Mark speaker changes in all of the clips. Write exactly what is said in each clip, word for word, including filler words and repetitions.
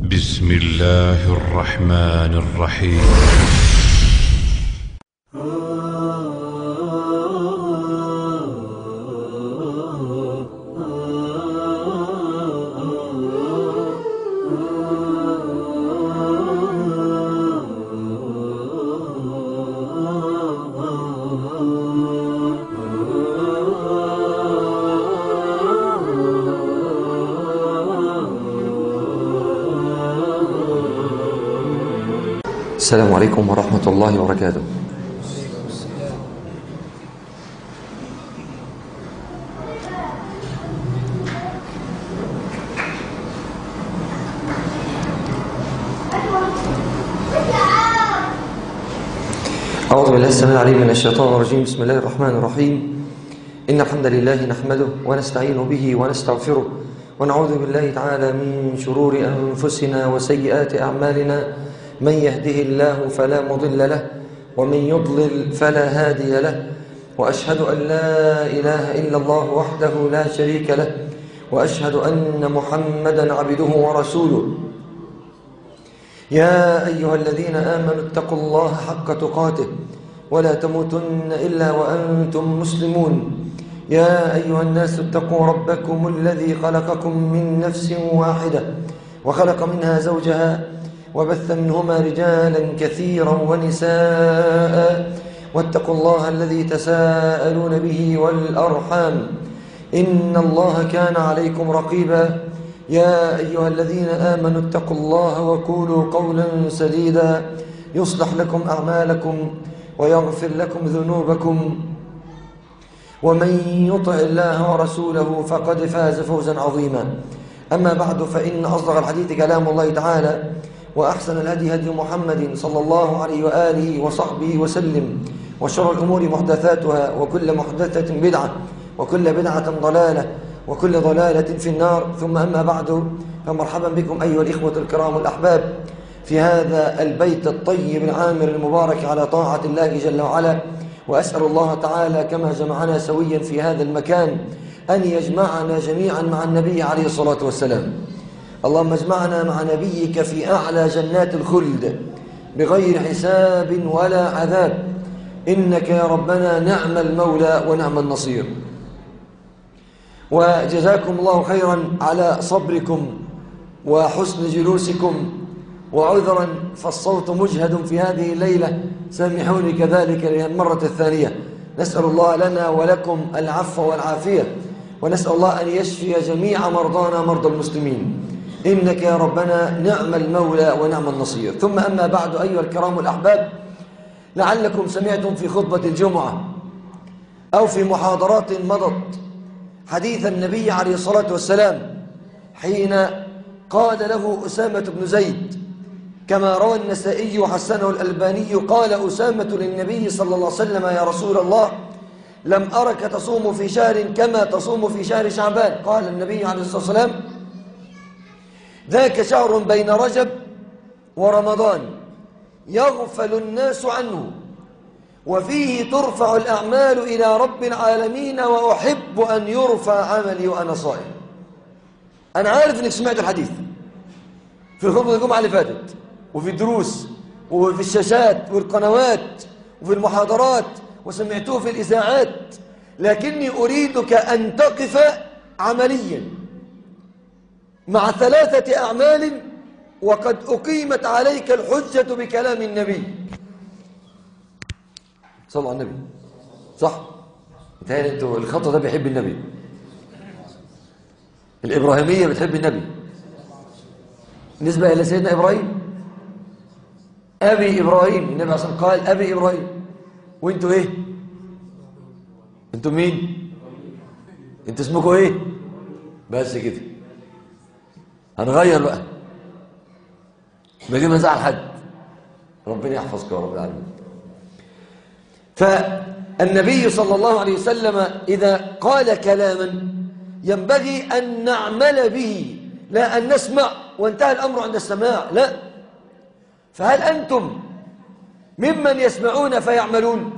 Speaker 1: بسم الله الرحمن الرحيم.
Speaker 2: السلام عليكم ورحمة الله وبركاته. أعوذ بالله السميع العليم من الشيطان الرجيم. بسم الله الرحمن الرحيم. إن الحمد لله نحمده ونستعين به ونستغفره ونعوذ بالله تعالى من شرور أنفسنا وسيئات أعمالنا. من يهده الله فلا مضل له ومن يضلل فلا هادي له، وأشهد أن لا إله إلا الله وحده لا شريك له، وأشهد أن محمدا عبده ورسوله. يا أيها الذين آمنوا اتقوا الله حق تقاته ولا تموتن إلا وأنتم مسلمون. يا أيها الناس اتقوا ربكم الذي خلقكم من نفس واحدة وخلق منها زوجها وبث منهما رجالا كثيرا ونساء، واتقوا الله الذي تساءلون به والأرحام إن الله كان عليكم رقيبا. يا أيها الذين آمنوا اتقوا الله وقولوا قولا سديدا يصلح لكم أعمالكم ويغفر لكم ذنوبكم، ومن يطع الله ورسوله فقد فاز فوزا عظيما. أما بعد، فإن أصدق الحديث كلام الله تعالى، وأحسن الهدي هدي محمد صلى الله عليه وآله وصحبه وسلم، وشر الأمور محدثاتها، وكل محدثة بدعة، وكل بدعة ضلالة، وكل ضلالة في النار. ثم أما بعد، فمرحبا بكم أيها الإخوة الكرام الأحباب في هذا البيت الطيب العامر المبارك على طاعة الله جل وعلا. وأسأل الله تعالى كما جمعنا سويا في هذا المكان أن يجمعنا جميعا مع النبي عليه الصلاة والسلام. اللهم اجمعنا مع نبيك في أعلى جنات الخلد بغير حساب ولا عذاب، إنك يا ربنا نعم المولى ونعم النصير. وجزاكم الله خيرا على صبركم وحسن جلوسكم، وعذرا فالصوت مجهد في هذه الليلة، سامحوني كذلك للمرة الثانية. نسأل الله لنا ولكم العفو والعافية، ونسأل الله أن يشفي جميع مرضانا مرضى المسلمين، إنك يا ربنا نعم المولى ونعم النصير. ثم أما بعد أيها الكرام الأحباب، لعلكم سمعتم في خطبة الجمعة أو في محاضرات مضت حديث النبي عليه الصلاة والسلام حين قال له أسامة بن زيد، كما روى النسائي وحسنه الألباني، قال أسامة للنبي صلى الله عليه وسلم: يا رسول الله، لم أرك تصوم في شهر كما تصوم في شهر شعبان. قال النبي عليه الصلاة والسلام: ذاك شهر بين رجب ورمضان يغفل الناس عنه، وفيه ترفع الأعمال إلى رب العالمين، وأحب أن يرفع عملي وأنا صائم. أنا عارف أنك سمعت الحديث في خطبة الجمعة اللي فاتت، وفي الدروس، وفي الشاشات والقنوات، وفي المحاضرات، وسمعتوه في الإذاعات، لكني أريدك أن تقف عمليا مع ثلاثة أعمال وقد أقيمت عليك الحجة بكلام النبي. صلوا على النبي. صح؟ متهيألي انتوا الخطة ده بيحب النبي، الإبراهيمية بتحب النبي. نسبة إلى سيدنا إبراهيم، أبي إبراهيم، النبي عليه الصلاة والسلام قال أبي إبراهيم. وانتوا إيه؟ انتوا مين؟ انتوا اسمكوا إيه؟ بس كده، هنغير بقى، بدون ما نزعل حد. ربنا يحفظك يا رب العالمين. فالنبي صلى الله عليه وسلم إذا قال كلاما ينبغي أن نعمل به، لا أن نسمع وانتهى الأمر عند السماع، لا. فهل أنتم ممن يسمعون فيعملون،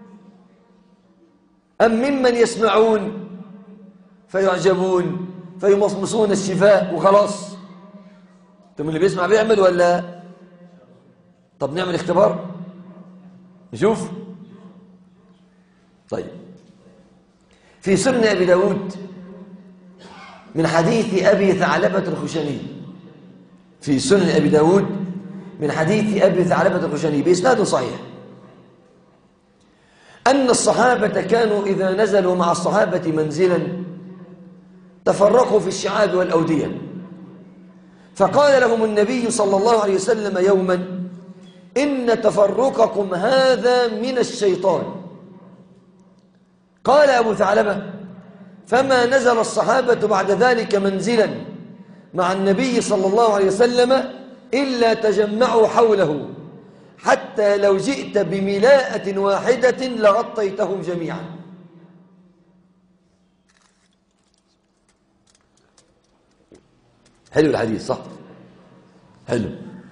Speaker 2: أم ممن يسمعون فيعجبون فيمصمصون الشفاء وخلاص؟ ثم اللي بيسمع بيعمل ولا؟ طب نعمل اختبار نشوف. طيب، في سنن أبي داود من حديث أبي ثعلبة الخشني، في سنن أبي داود من حديث أبي ثعلبة الخشني بإسناد صحيح أن الصحابة كانوا إذا نزلوا مع الصحابة منزلا تفرقوا في الشعاب والأودية، فقال لهم النبي صلى الله عليه وسلم يوما: إن تفرقكم هذا من الشيطان. قال أبو ثعلبة: فما نزل الصحابة بعد ذلك منزلا مع النبي صلى الله عليه وسلم إلا تجمعوا حوله، حتى لو جئت بملاءة واحدة لغطيتهم جميعا. حلو الحديث صح؟ حلو.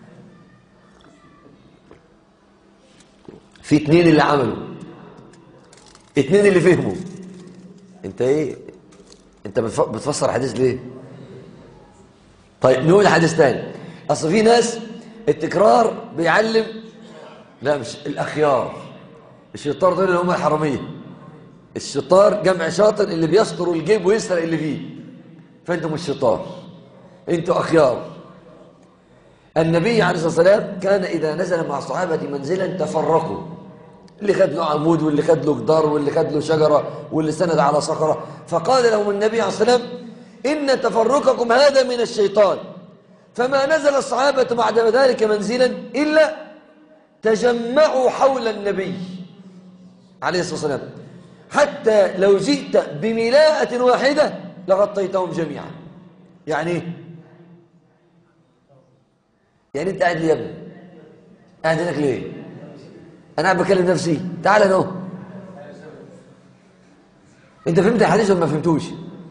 Speaker 2: في اتنين اللي عملوا، اتنين اللي فهموا. انت ايه؟ انت بتفسر حديث ليه؟ طيب نقول حديث تاني. اصل في ناس التكرار بيعلم. لا مش الاخيار، الشطار دول اللي هم الحراميه. الشطار جمع شاطر اللي بيستر الجيب ويسرق اللي فيه، فانتم مش شطار، انتوا اخيار. النبي عليه الصلاه والسلام كان اذا نزل مع الصحابه منزلا تفرقوا، اللي خد له عمود واللي خد له جدار واللي خد له شجره واللي سند على صخره. فقال لهم النبي عليه الصلاه والسلام: ان تفرقكم هذا من الشيطان. فما نزل الصحابه بعد ذلك منزلا الا تجمعوا حول النبي عليه الصلاه والسلام، حتى لو جئت بملاءة واحدة لغطيتهم جميعا. يعني ايه؟ يعني انت قاعد لي يا ابني؟ قاعد هناك ليه؟ انا قاعد بكلم نفسي. تعال اهو. انت فهمت الحديث ولا ما فهمتوش؟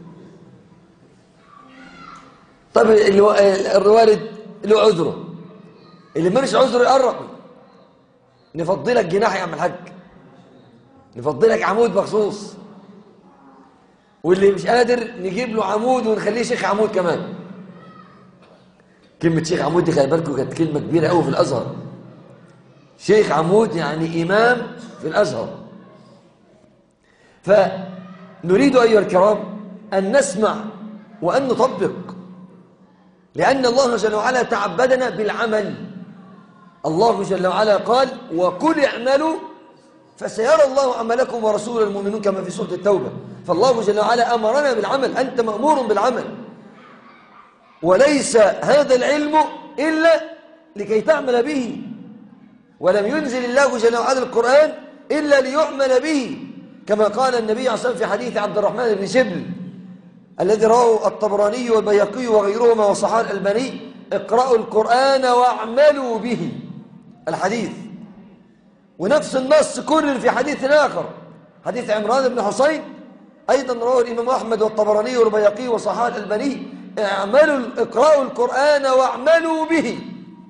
Speaker 2: طب الوالد له عذره، اللي مالش عذره يقرب. نفضلك جناح يا عم الحاج، نفضلك عمود مخصوص، واللي مش قادر نجيب له عمود ونخليه شيخ عمود كمان. كلمة شيخ عمود دي خلي بالكم كانت كلمة كبيرة قوي في الأزهر. شيخ عمود يعني إمام في الأزهر. فنريد أيها الكرام أن نسمع وأن نطبق، لأن الله جل وعلا تعبدنا بالعمل. الله جل وعلا قال: وقل اعملوا فسيرى الله عملكم ورسوله المؤمنون، كما في سورة التوبة. فالله جل وعلا أمرنا بالعمل، أنت مأمور بالعمل. وليس هذا العلم إلا لكي تعمل به، ولم ينزل الله جل وعلا القرآن إلا ليعمل به، كما قال النبي عليه الصلاة والسلام في حديث عبد الرحمن بن شبل الذي رواه الطبراني والبيهقي وغيرهما وصححه الألباني: اقرأوا القرآن واعملوا به. الحديث ونفس النص كرر في حديث آخر، حديث عمران بن حسين أيضا رواه الإمام أحمد والطبراني والبيهقي وصححه الألباني: اعملوا اقرأوا القرآن واعملوا به.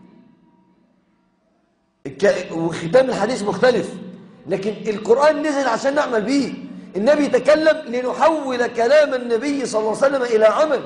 Speaker 2: وختام الحديث مختلف، لكن القرآن نزل عشان نعمل به. النبي تكلم لنحول كلام النبي صلى الله عليه وسلم إلى عمل.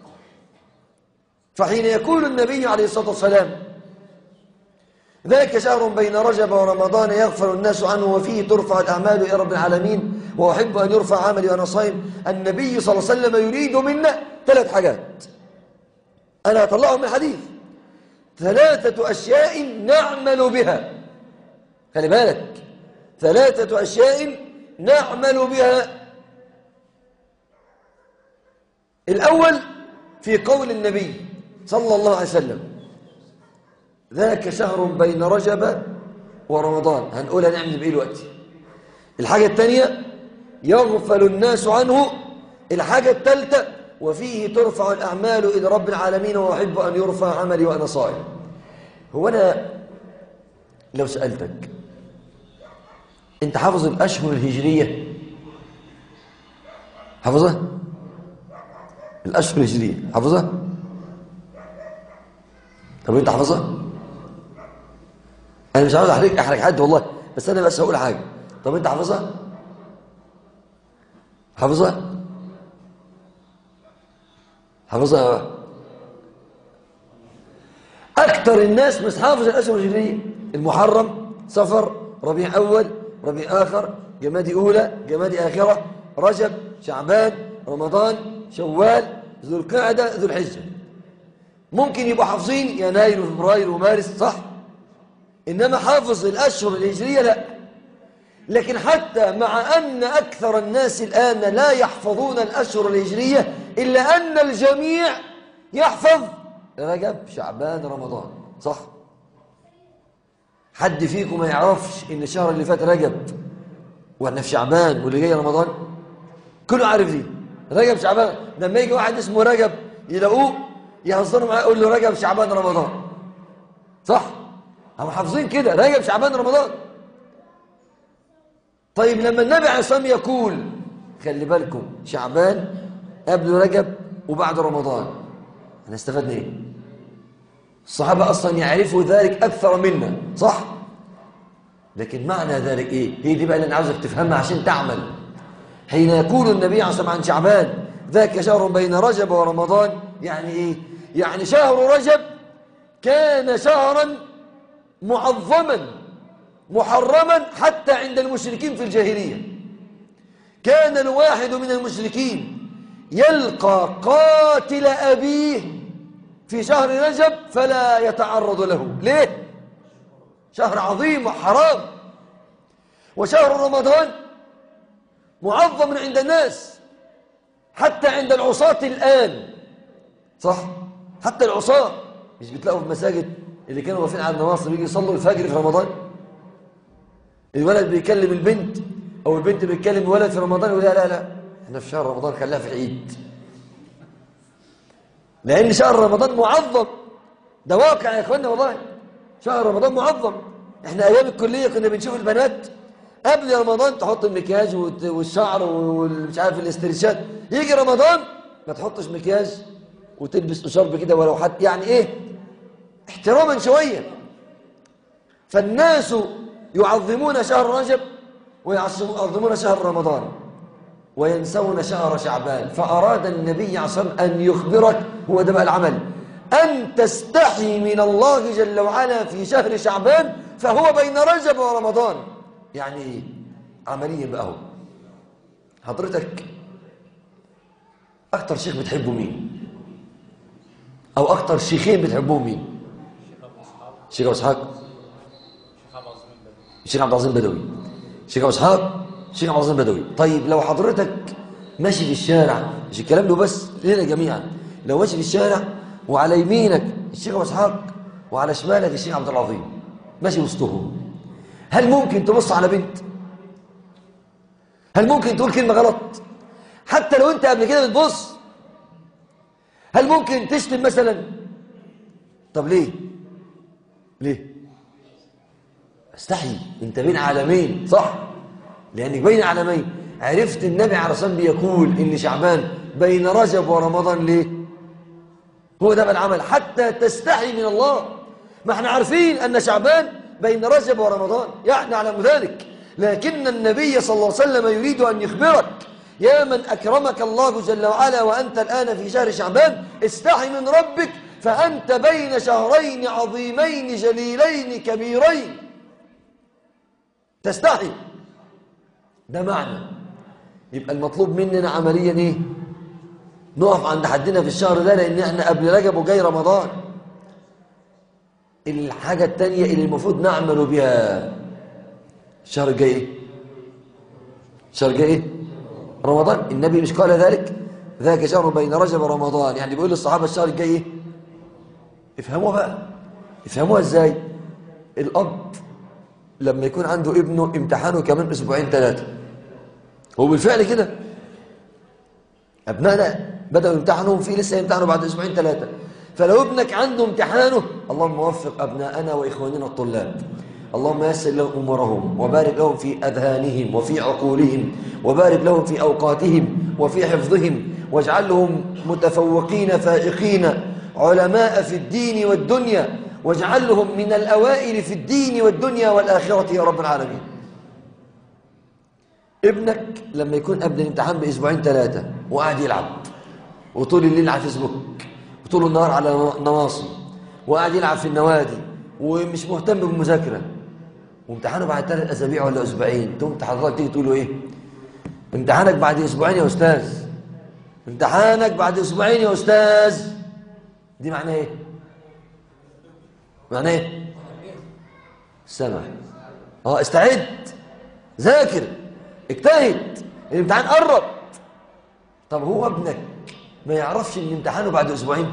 Speaker 2: فحين يقول النبي عليه الصلاة والسلام: ذاك شهر بين رجب ورمضان يغفر الناس عنه وفيه ترفع الأعمال إلى رب العالمين وأحب أن يرفع عملي وأنا صائم، النبي صلى الله عليه وسلم يريد منا ثلاث حاجات. أنا هطلعهم من الحديث. ثلاثة أشياء نعمل بها، خلي بالك، ثلاثة أشياء نعمل بها. الأول في قول النبي صلى الله عليه وسلم: ذاك شهر بين رجب ورمضان. هنقولها نعمل بإيه دلوقتي. الحاجة الثانية: يغفل الناس عنه. الحاجة الثالثة: وفيه ترفع الأعمال إلى رب العالمين وأحب أن يرفع عملي وأنا صائم. هو أنا لو سألتك أنت حافظ الأشهر الهجرية؟ حافظها؟ الأشهر الهجرية حافظها؟ طب أنت حافظها؟ أنا مش عاوز أحرج أحرج حد والله، بس أنا بس هقول حاجة. طب أنت حافظها؟ حافظها؟ حافظها؟ أكثر الناس مش حافظ الأشهر الهجرية. المحرم، صفر، ربيع أول، ربيع آخر، جمادي أولى، جمادي آخرة، رجب، شعبان، رمضان، شوال، ذو القعدة، ذو الحجة. ممكن يبقوا حافظين يناير وفبراير ومارس، صح؟ إنما حافظ الأشهر الهجرية لا. لكن حتى مع أن أكثر الناس الآن لا يحفظون الأشهر الهجرية إلا أن الجميع يحفظ رجب، شعبان، رمضان، صح؟ حد فيكم ما يعرفش إن الشهر اللي فات رجب وإحنا في شعبان واللي جاي رمضان؟ كله عارف دي، رجب شعبان. لما يجي واحد اسمه رجب يلاقوه يهزروا معاه يقول له رجب شعبان رمضان، صح؟ هم حافظين كده رجب شعبان رمضان. طيب لما النبي عليه الصلاة والسلام يقول خلي بالكم شعبان قبل رجب وبعد رمضان، احنا استفدنا ايه؟ الصحابة اصلا يعرفوا ذلك اكثر منا، صح؟ لكن معنى ذلك ايه؟ هي دي بقى اللي انا عاوزك تفهمها عشان تعمل. حين يقول النبي عليه الصلاة والسلام عن شعبان ذاك شهر بين رجب ورمضان، يعني ايه؟ يعني شهر رجب كان شهرا معظما محرما حتى عند المشركين في الجاهلية. كان الواحد من المشركين يلقى قاتل أبيه في شهر رجب فلا يتعرض له. ليه؟ شهر عظيم وحرام. وشهر رمضان معظم عند الناس حتى عند العصاة الآن، صح؟ حتى العصاة مش بتلاقوا في المساجد اللي كانوا واقفين على النواصي بيجي يصلوا الفجر في رمضان؟ الولد بيكلم البنت او البنت بيتكلم الولد في رمضان يقول لا لا لا احنا في شهر رمضان خليها في العيد، لان شهر رمضان معظم. ده واقع يا اخوانا والله، شهر رمضان معظم. احنا ايام الكليه كنا بنشوف البنات قبل رمضان تحط المكياج والشعر والمش عارف الاستريشات، يجي رمضان ما تحطش مكياج وتلبس اشارب كده ولو حتى يعني ايه احتراما شويه. فالناس يعظمون شهر رجب ويعظمون شهر رمضان وينسون شهر شعبان. فأراد النبي عليه الصلاة والسلام أن يخبرك، هو ده بقى العمل، أن تستحي من الله جل وعلا في شهر شعبان فهو بين رجب ورمضان. يعني إيه؟ عمليا بقى هو حضرتك أكتر شيخ بتحبه مين؟ أو أكتر شيخين بتحبوه مين؟ شيخ أبو إسحاق، الشيخ عبد العظيم بدوي، الشيخ أبو إسحاق، الشيخ عبد العظيم بدوي. طيب لو حضرتك ماشي في الشارع، مش الكلام له بس لنا جميعا، لو ماشي في الشارع وعلى يمينك الشيخ أبو إسحاق وعلى شمالك الشيخ عبد العظيم ماشي وسطهم، هل ممكن تبص على بنت؟ هل ممكن تقول كلمة غلط؟ حتى لو أنت قبل كده بتبص، هل ممكن تشتم مثلا؟ طب ليه؟ ليه؟ استحي، انت بين عالمين، صح؟ لانك بين عالمين. عرفت النبي عليه الصلاه والسلام بيقول ان شعبان بين رجب ورمضان ليه؟ هو ده العمل حتى تستحي من الله. ما احنا عارفين ان شعبان بين رجب ورمضان، يعني نعلم ذلك، لكن النبي صلى الله عليه وسلم يريد ان يخبرك يا من اكرمك الله جل وعلا وانت الان في شهر شعبان استحي من ربك، فانت بين شهرين عظيمين جليلين كبيرين، تستحي. ده معنى. يبقى المطلوب مننا عمليا ايه؟ نقف عند حدنا في الشهر ده، لان احنا قبل رجب وجاي رمضان. الحاجة التانية اللي المفروض نعمل بها الشهر الجاي ايه؟ الشهر الجاي ايه؟ رمضان. النبي مش قال ذلك؟ ذاك شهر بين رجب ورمضان، يعني بيقول للصحابة الشهر الجاي ايه؟ افهموها بقى. افهموها ازاي؟ الأب لما يكون عنده ابنه امتحانه كمان اسبوعين ثلاثة، هو بالفعل كده ابنائنا بدأوا يمتحنوا فيه لسه يمتحنوا بعد اسبوعين ثلاثة. فلو ابنك عنده امتحانه، اللهم وفق ابنائنا واخواننا الطلاب، اللهم يسر لهم امورهم وبارك لهم في اذهانهم وفي عقولهم وبارك لهم في اوقاتهم وفي حفظهم، واجعلهم متفوقين فائقين علماء في الدين والدنيا، واجعلهم من الأوائل في الدين والدنيا والآخرة يا رب العالمين. ابنك لما يكون قبل الامتحان بأسبوعين ثلاثة وقاعد يلعب وطول الليل على فيسبوك وطول النهار على نواصي وقاعد يلعب في النوادي ومش مهتم بالمذاكرة، وامتحانه بعد ثلاث أسابيع ولا أسبوعين، تقوم حضرتك تيجي تقول له إيه؟ امتحانك بعد أسبوعين يا أستاذ، امتحانك بعد أسبوعين يا أستاذ. دي معناه إيه؟ معناه إيه؟ سمع. اه استعد، ذاكر، اجتهد، الامتحان قرب. طب هو ابنك ما يعرفش ان امتحانه بعد اسبوعين؟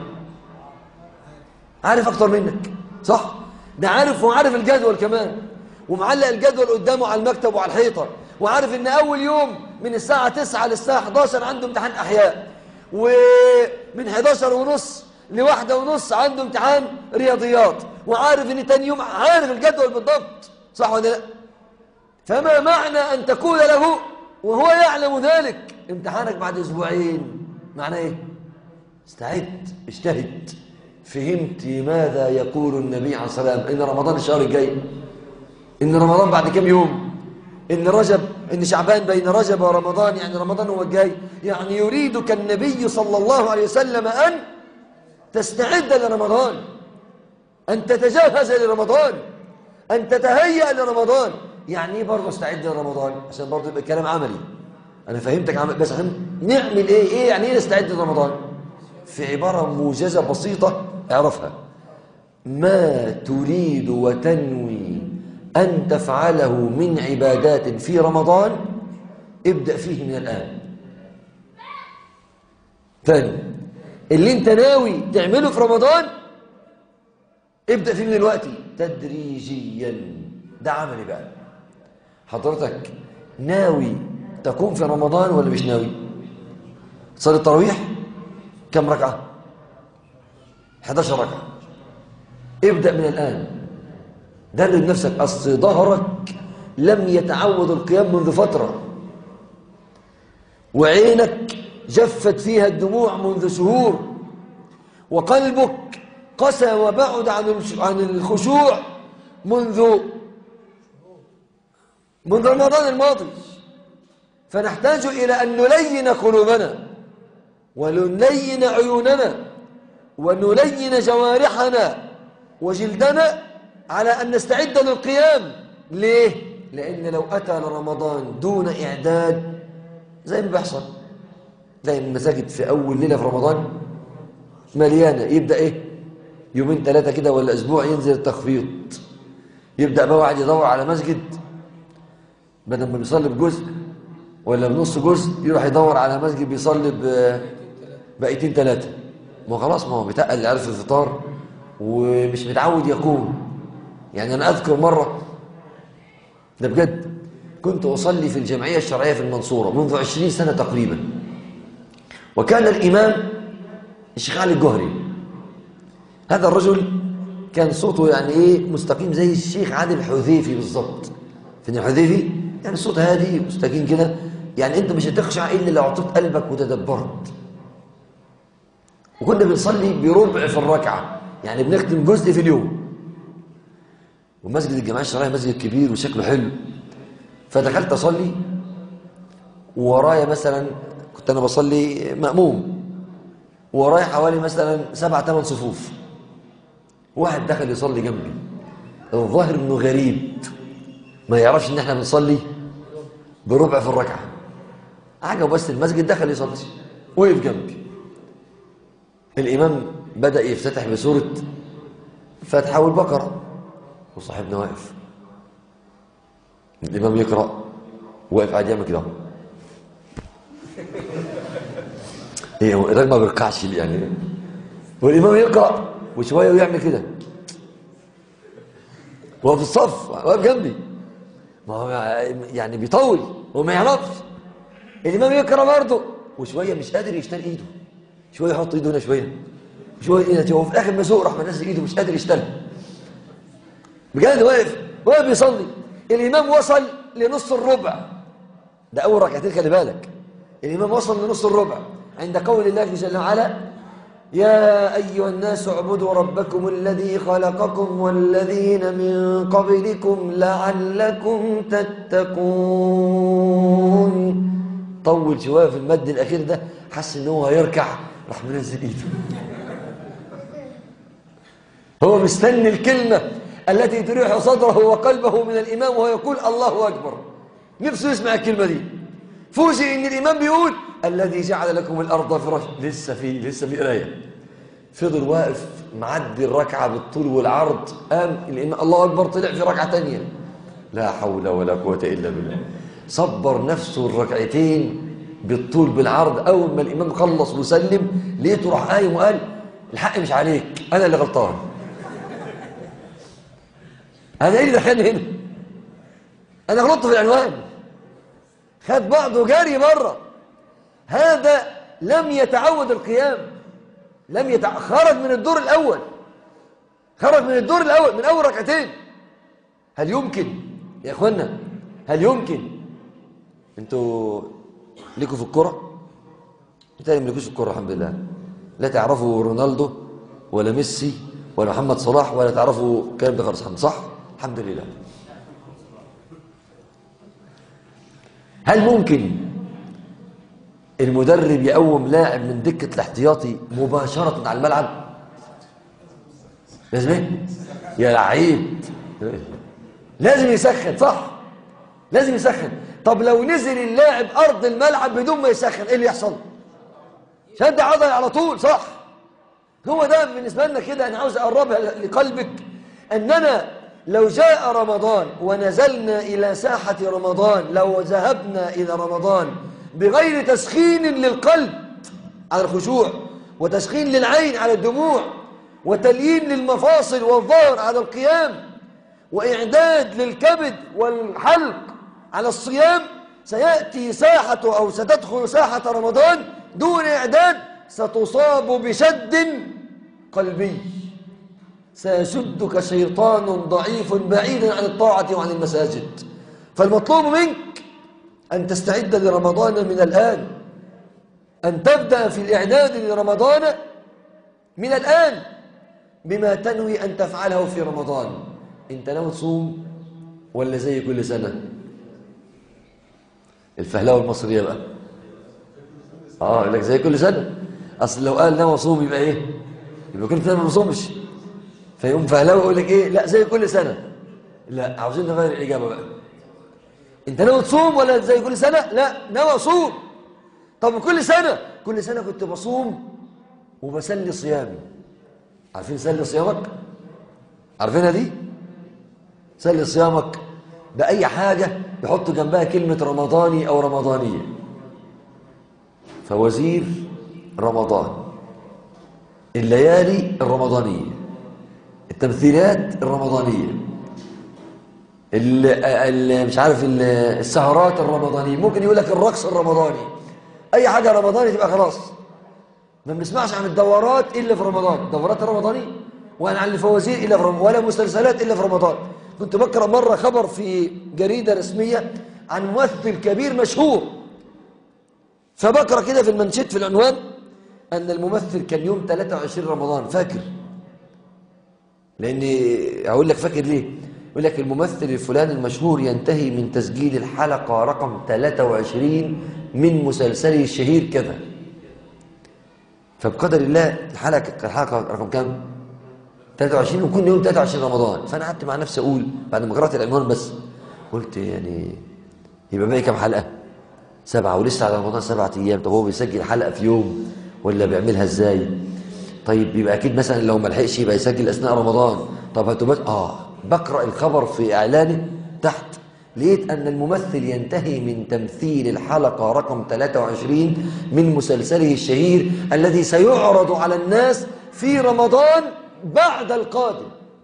Speaker 2: عارف اكتر منك، صح؟ ده عارف، وعارف الجدول كمان، ومعلق الجدول قدامه على المكتب وعلى الحيطه، وعارف ان اول يوم من الساعه تسعة للساعه احداشر عنده امتحان احياء، ومن احداشر ونص لواحدة ونص عنده امتحان رياضيات، وعارف ان تاني يوم، عارف الجدول بالضبط، صح ولا لا؟ فما معنى ان تقول له وهو يعلم ذلك امتحانك بعد اسبوعين؟ معناه ايه؟ استعد، اجتهد. فهمت ماذا يقول النبي عليه الصلاه والسلام؟ ان رمضان الشهر الجاي، ان رمضان بعد كم يوم، ان رجب، ان شعبان بين رجب ورمضان، يعني رمضان هو الجاي. يعني يريدك النبي صلى الله عليه وسلم ان تستعد لرمضان، أن تتجهز لرمضان، أن تتهيأ لرمضان. يعني إيه برضه استعد لرمضان؟ عشان برضه يبقى كلام عملي. أنا فهمتك عمل، بس عشان نعمل إيه؟ إيه يعني إيه نستعد لرمضان؟ في عبارة موجزة بسيطة اعرفها: ما تريد وتنوي أن تفعله من عبادات في رمضان ابدأ فيه من الآن. ثاني، اللي انت ناوي تعمله في رمضان ابدأ فيه من الوقت تدريجيا. ده عملي بقى. حضرتك ناوي تكون في رمضان ولا مش ناوي؟ تصلي التراويح كم ركعة؟ احداشر ركعة. ابدأ من الآن، درب نفسك. أصل ظهرك لم يتعود القيام منذ فترة، وعينك جفت فيها الدموع منذ شهور، وقلبك قسى وبعد عن الخشوع منذ منذ رمضان الماضي. فنحتاج إلى أن نلين قلوبنا، ونلين عيوننا، ونلين جوارحنا وجلدنا على أن نستعد للقيام. ليه؟ لأن لو أتى رمضان دون إعداد زي ما بيحصل، زي المساجد في أول ليلة في رمضان مليانة، يبدأ إيه؟ يومين ثلاثة كده ولا أسبوع ينزل التخفيض، يبدأ بقى واحد يدور على مسجد، بدل ما بيصلي بجزء ولا بنص جزء يروح يدور على مسجد بيصلي بقيتين ثلاثة. ما خلاص، ما هو بيتقل اللي عارف الفطار ومش متعود يقوم. يعني أنا أذكر مرة، ده بجد، كنت أصلي في الجمعية الشرعية في المنصورة منذ عشرين سنة تقريبا، وكان الإمام الشيخ علي الجهري. هذا الرجل كان صوته يعني إيه مستقيم زي الشيخ عادل الحذيفي بالضبط. فين الحذيفي؟ يعني صوت هادي مستقيم كده، يعني أنت مش هتخشع إلا لو عطيت قلبك وتدبرت. وكنا بنصلي بربع في الركعة، يعني بنختم جزء في اليوم. ومسجد الجمعية الشرعية مسجد كبير وشكله حلو. فدخلت أصلي، وورايا مثلا كنت أنا بصلي مأموم، وورايا حوالي مثلا سبع ثمان صفوف. واحد دخل يصلي جنبي، الظاهر إنه غريب، ما يعرفش إن إحنا بنصلي بربع في الركعة. عجبه بس المسجد، دخل يصلي، وقف جنبي. الإمام بدأ يفتتح بسورة فاتحة والبقرة، وصاحبنا واقف. الإمام يقرأ، واقف قاعد يعمل كده. ايه هو الراجل ما بيركعش يعني، والإمام يقرأ وشوية ويعمل كده، وهو في الصف واقف جنبي. ما هو يعني بيطول، هو ما يعرفش. الإمام يقرأ برضه، وشوية مش قادر يشتغل إيده، شوية يحط إيده هنا، شوية شوية إيده، وفي الآخر مسوق راح منزل إيده، مش قادر يشتغل بجد. واقف واقف بيصلي. الإمام وصل لنص الربع، ده أول ركعتين خلي بالك. الإمام وصل لنص الربع عند قول الله جل وعلا: يا أيها الناس اعبدوا ربكم الذي خلقكم والذين من قبلكم لعلكم تتقون. طول شوية في المد الأخير ده، حس إن هو هيركع، راح منزل إيده. هو مستني الكلمة التي تريح صدره وقلبه من الإمام وهو يقول الله أكبر، نفسه يسمع الكلمة دي. فوجئ إن الإمام بيقول الذي جعل لكم الأرض فراشا، لسه في لسه في قراية. فضل واقف معدي الركعة بالطول والعرض، قام الإمام الله أكبر، طلع في ركعة تانية، لا حول ولا قوة إلا بالله. صبر نفسه الركعتين بالطول بالعرض. أول ما الإمام خلص وسلم لقيته راح قايم وقال الحق مش عليك، أنا اللي غلطان. أنا إيه اللي دخلني هنا؟ أنا غلطت في العنوان. خد بعضه جاري بره. هذا لم يتعود القيام، لم يتع... خرج من الدور الأول، خرج من الدور الأول من أول ركعتين. هل يمكن يا إخوانا، هل يمكن أنتوا ليكوا في الكرة؟ أنتوا ما ليكوش في الكرة الحمد لله. لا تعرفوا رونالدو ولا ميسي ولا محمد صلاح ولا تعرفوا الكلام ده خالص، صح؟ الحمد لله. هل ممكن المدرب يقوم لاعب من دكة الاحتياطي مباشرة على الملعب؟ لازم ايه؟ يا لعيب لازم يسخن، صح؟ لازم يسخن. طب لو نزل اللاعب أرض الملعب بدون ما يسخن ايه اللي يحصل؟ شد عضلي على طول، صح؟ هو ده بالنسبة لنا كده. أنا عاوز أقربها لقلبك، أننا لو جاء رمضان ونزلنا إلى ساحة رمضان، لو ذهبنا إلى رمضان بغير تسخين للقلب على الخشوع، وتسخين للعين على الدموع، وتليين للمفاصل والظهر على القيام، وإعداد للكبد والحلق على الصيام، سيأتي ساحة أو ستدخل ساحة رمضان دون إعداد، ستصاب بشد قلبي، سيشدك شيطان ضعيف بعيدا عن الطاعة وعن المساجد. فالمطلوب منك أن تستعد لرمضان من الآن، أن تبدأ في الإعداد لرمضان من الآن بما تنوي أن تفعله في رمضان. أنت ناوي تصوم ولا زي كل سنة؟ الفهلاوة المصرية بقى آه يقول لك زي كل سنة. أصل لو قال ناوي أصوم يبقى إيه؟ يبقى كل سنة ما بصومش. فيقوم فهلاوي يقول لك إيه؟ لا زي كل سنة. لا، عاوزين نغير الإجابة بقى. أنت ناوي تصوم ولا زي كل سنة؟ لا، ناوي أصوم. طب كل سنة، كل سنة كنت بصوم وبسلي صيامي. عارفين سلي صيامك؟ عارفينها دي؟ سلي صيامك بأي حاجة يحط جنبها كلمة رمضاني أو رمضانية. فوزير رمضان، الليالي الرمضانية، التمثيلات الرمضانية، ال ال مش عارف السهرات الرمضانية، ممكن يقول لك الرقص الرمضاني. أي حاجة رمضاني تبقى خلاص. ما بنسمعش عن الدورات إلا في رمضان، الدورات الرمضانية، ولا عن الفوازير إلا في رمضان، ولا مسلسلات إلا في رمضان. كنت بقرأ مرة خبر في جريدة رسمية عن ممثل كبير مشهور، فبقرأ كده في المنشط في العنوان أن الممثل كان يوم ثلاثة وعشرين رمضان، فاكر؟ لأني أقول لك فاكر ليه؟ يقول لك الممثل الفلاني المشهور ينتهي من تسجيل الحلقة رقم ثلاثة وعشرين من مسلسله الشهير كذا. فبقدر الله الحلقة الحلقة رقم كام؟ ثلاثة وعشرين، وكل يوم ثلاثة وعشرين رمضان. فأنا قعدت مع نفسي أقول بعد ما قرأت العنوان بس، قلت يعني يبقى باقي كام حلقة؟ سبعة، ولسه على رمضان سبعة أيام. طب هو بيسجل حلقة في يوم ولا بيعملها إزاي؟ طيب يبقى أكيد مثلا لو ما لحقش يبقى يسجل أثناء رمضان. طب هتبقى آه بقرأ الخبر في إعلانه تحت، لقيت أن الممثل ينتهي من تمثيل الحلقة رقم ثلاثة وعشرين من مسلسله الشهير الذي سيعرض على الناس في رمضان بعد القادم.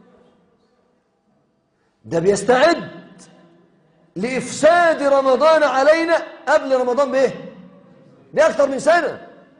Speaker 2: ده بيستعد لإفساد رمضان علينا قبل رمضان بإيه؟ بأكثر من سنة.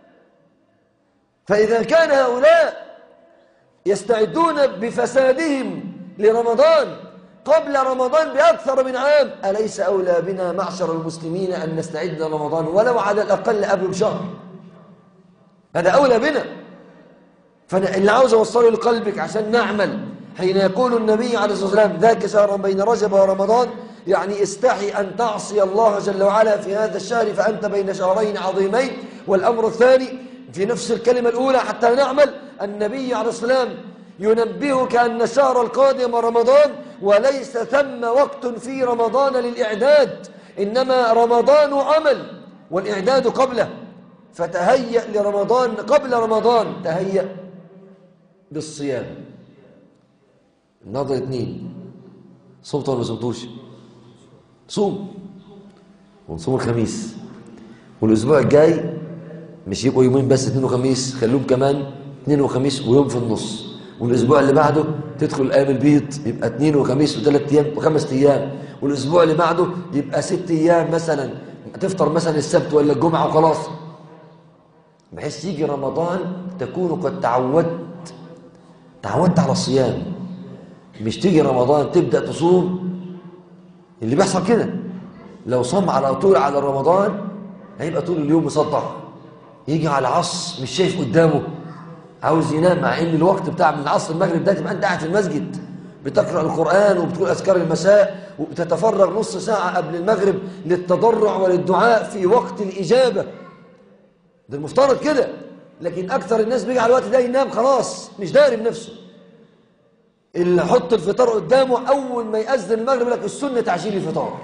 Speaker 2: فإذا كان هؤلاء يستعدون بفسادهم لرمضان قبل رمضان بأكثر من عام، أليس أولى بنا معشر المسلمين أن نستعد لرمضان ولو على الأقل قبل بشهر؟ هذا أولى بنا. فأنا اللي عاوز أوصله لقلبك عشان نعمل، حين يقول النبي عليه الصلاة والسلام ذاك شهر بين رجب ورمضان، يعني استحي أن تعصي الله جل وعلا في هذا الشهر فأنت بين شهرين عظيمين. والأمر الثاني في نفس الكلمة الأولى حتى نعمل، النبي عليه الصلاة والسلام ينبهك أن الشهر القادم رمضان، وليس ثم وقت في رمضان للإعداد، إنما رمضان عمل والإعداد قبله. فتهيأ لرمضان قبل رمضان، تهيأ بالصيام. النهارده الاثنين، صمت ولا ما صمتوش؟ صوم، ونصوم الخميس، والأسبوع الجاي مش يبقوا يومين بس، اثنين وخميس، خلوهم كمان اثنين وخميس ويوم في النص. والأسبوع اللي بعده تدخل الأيام البيض، يبقى اثنين وخميس وثلاث أيام وخمس أيام. والأسبوع اللي بعده يبقى ست أيام مثلا، تفطر مثلا السبت ولا الجمعة وخلاص، بحيث يجي رمضان تكون قد تعودت تعودت على الصيام. مش تيجي رمضان تبدأ تصوم. اللي بيحصل كده لو صام على طول على رمضان هيبقى طول اليوم مصدع، يجي على العصر مش شايف قدامه، عاوز ينام، مع ان الوقت بتاع من العصر المغرب ده تبقى انت قاعد في المسجد بتقرأ القرآن وبتقول أذكار المساء وبتتفرغ نص ساعة قبل المغرب للتضرع وللدعاء في وقت الإجابة. ده المفترض كده، لكن أكثر الناس بيجي على الوقت ده ينام خلاص، مش داري بنفسه. اللي حط الفطار قدامه أول ما يأذن المغرب يقول لك السنة تعجيل الفطار.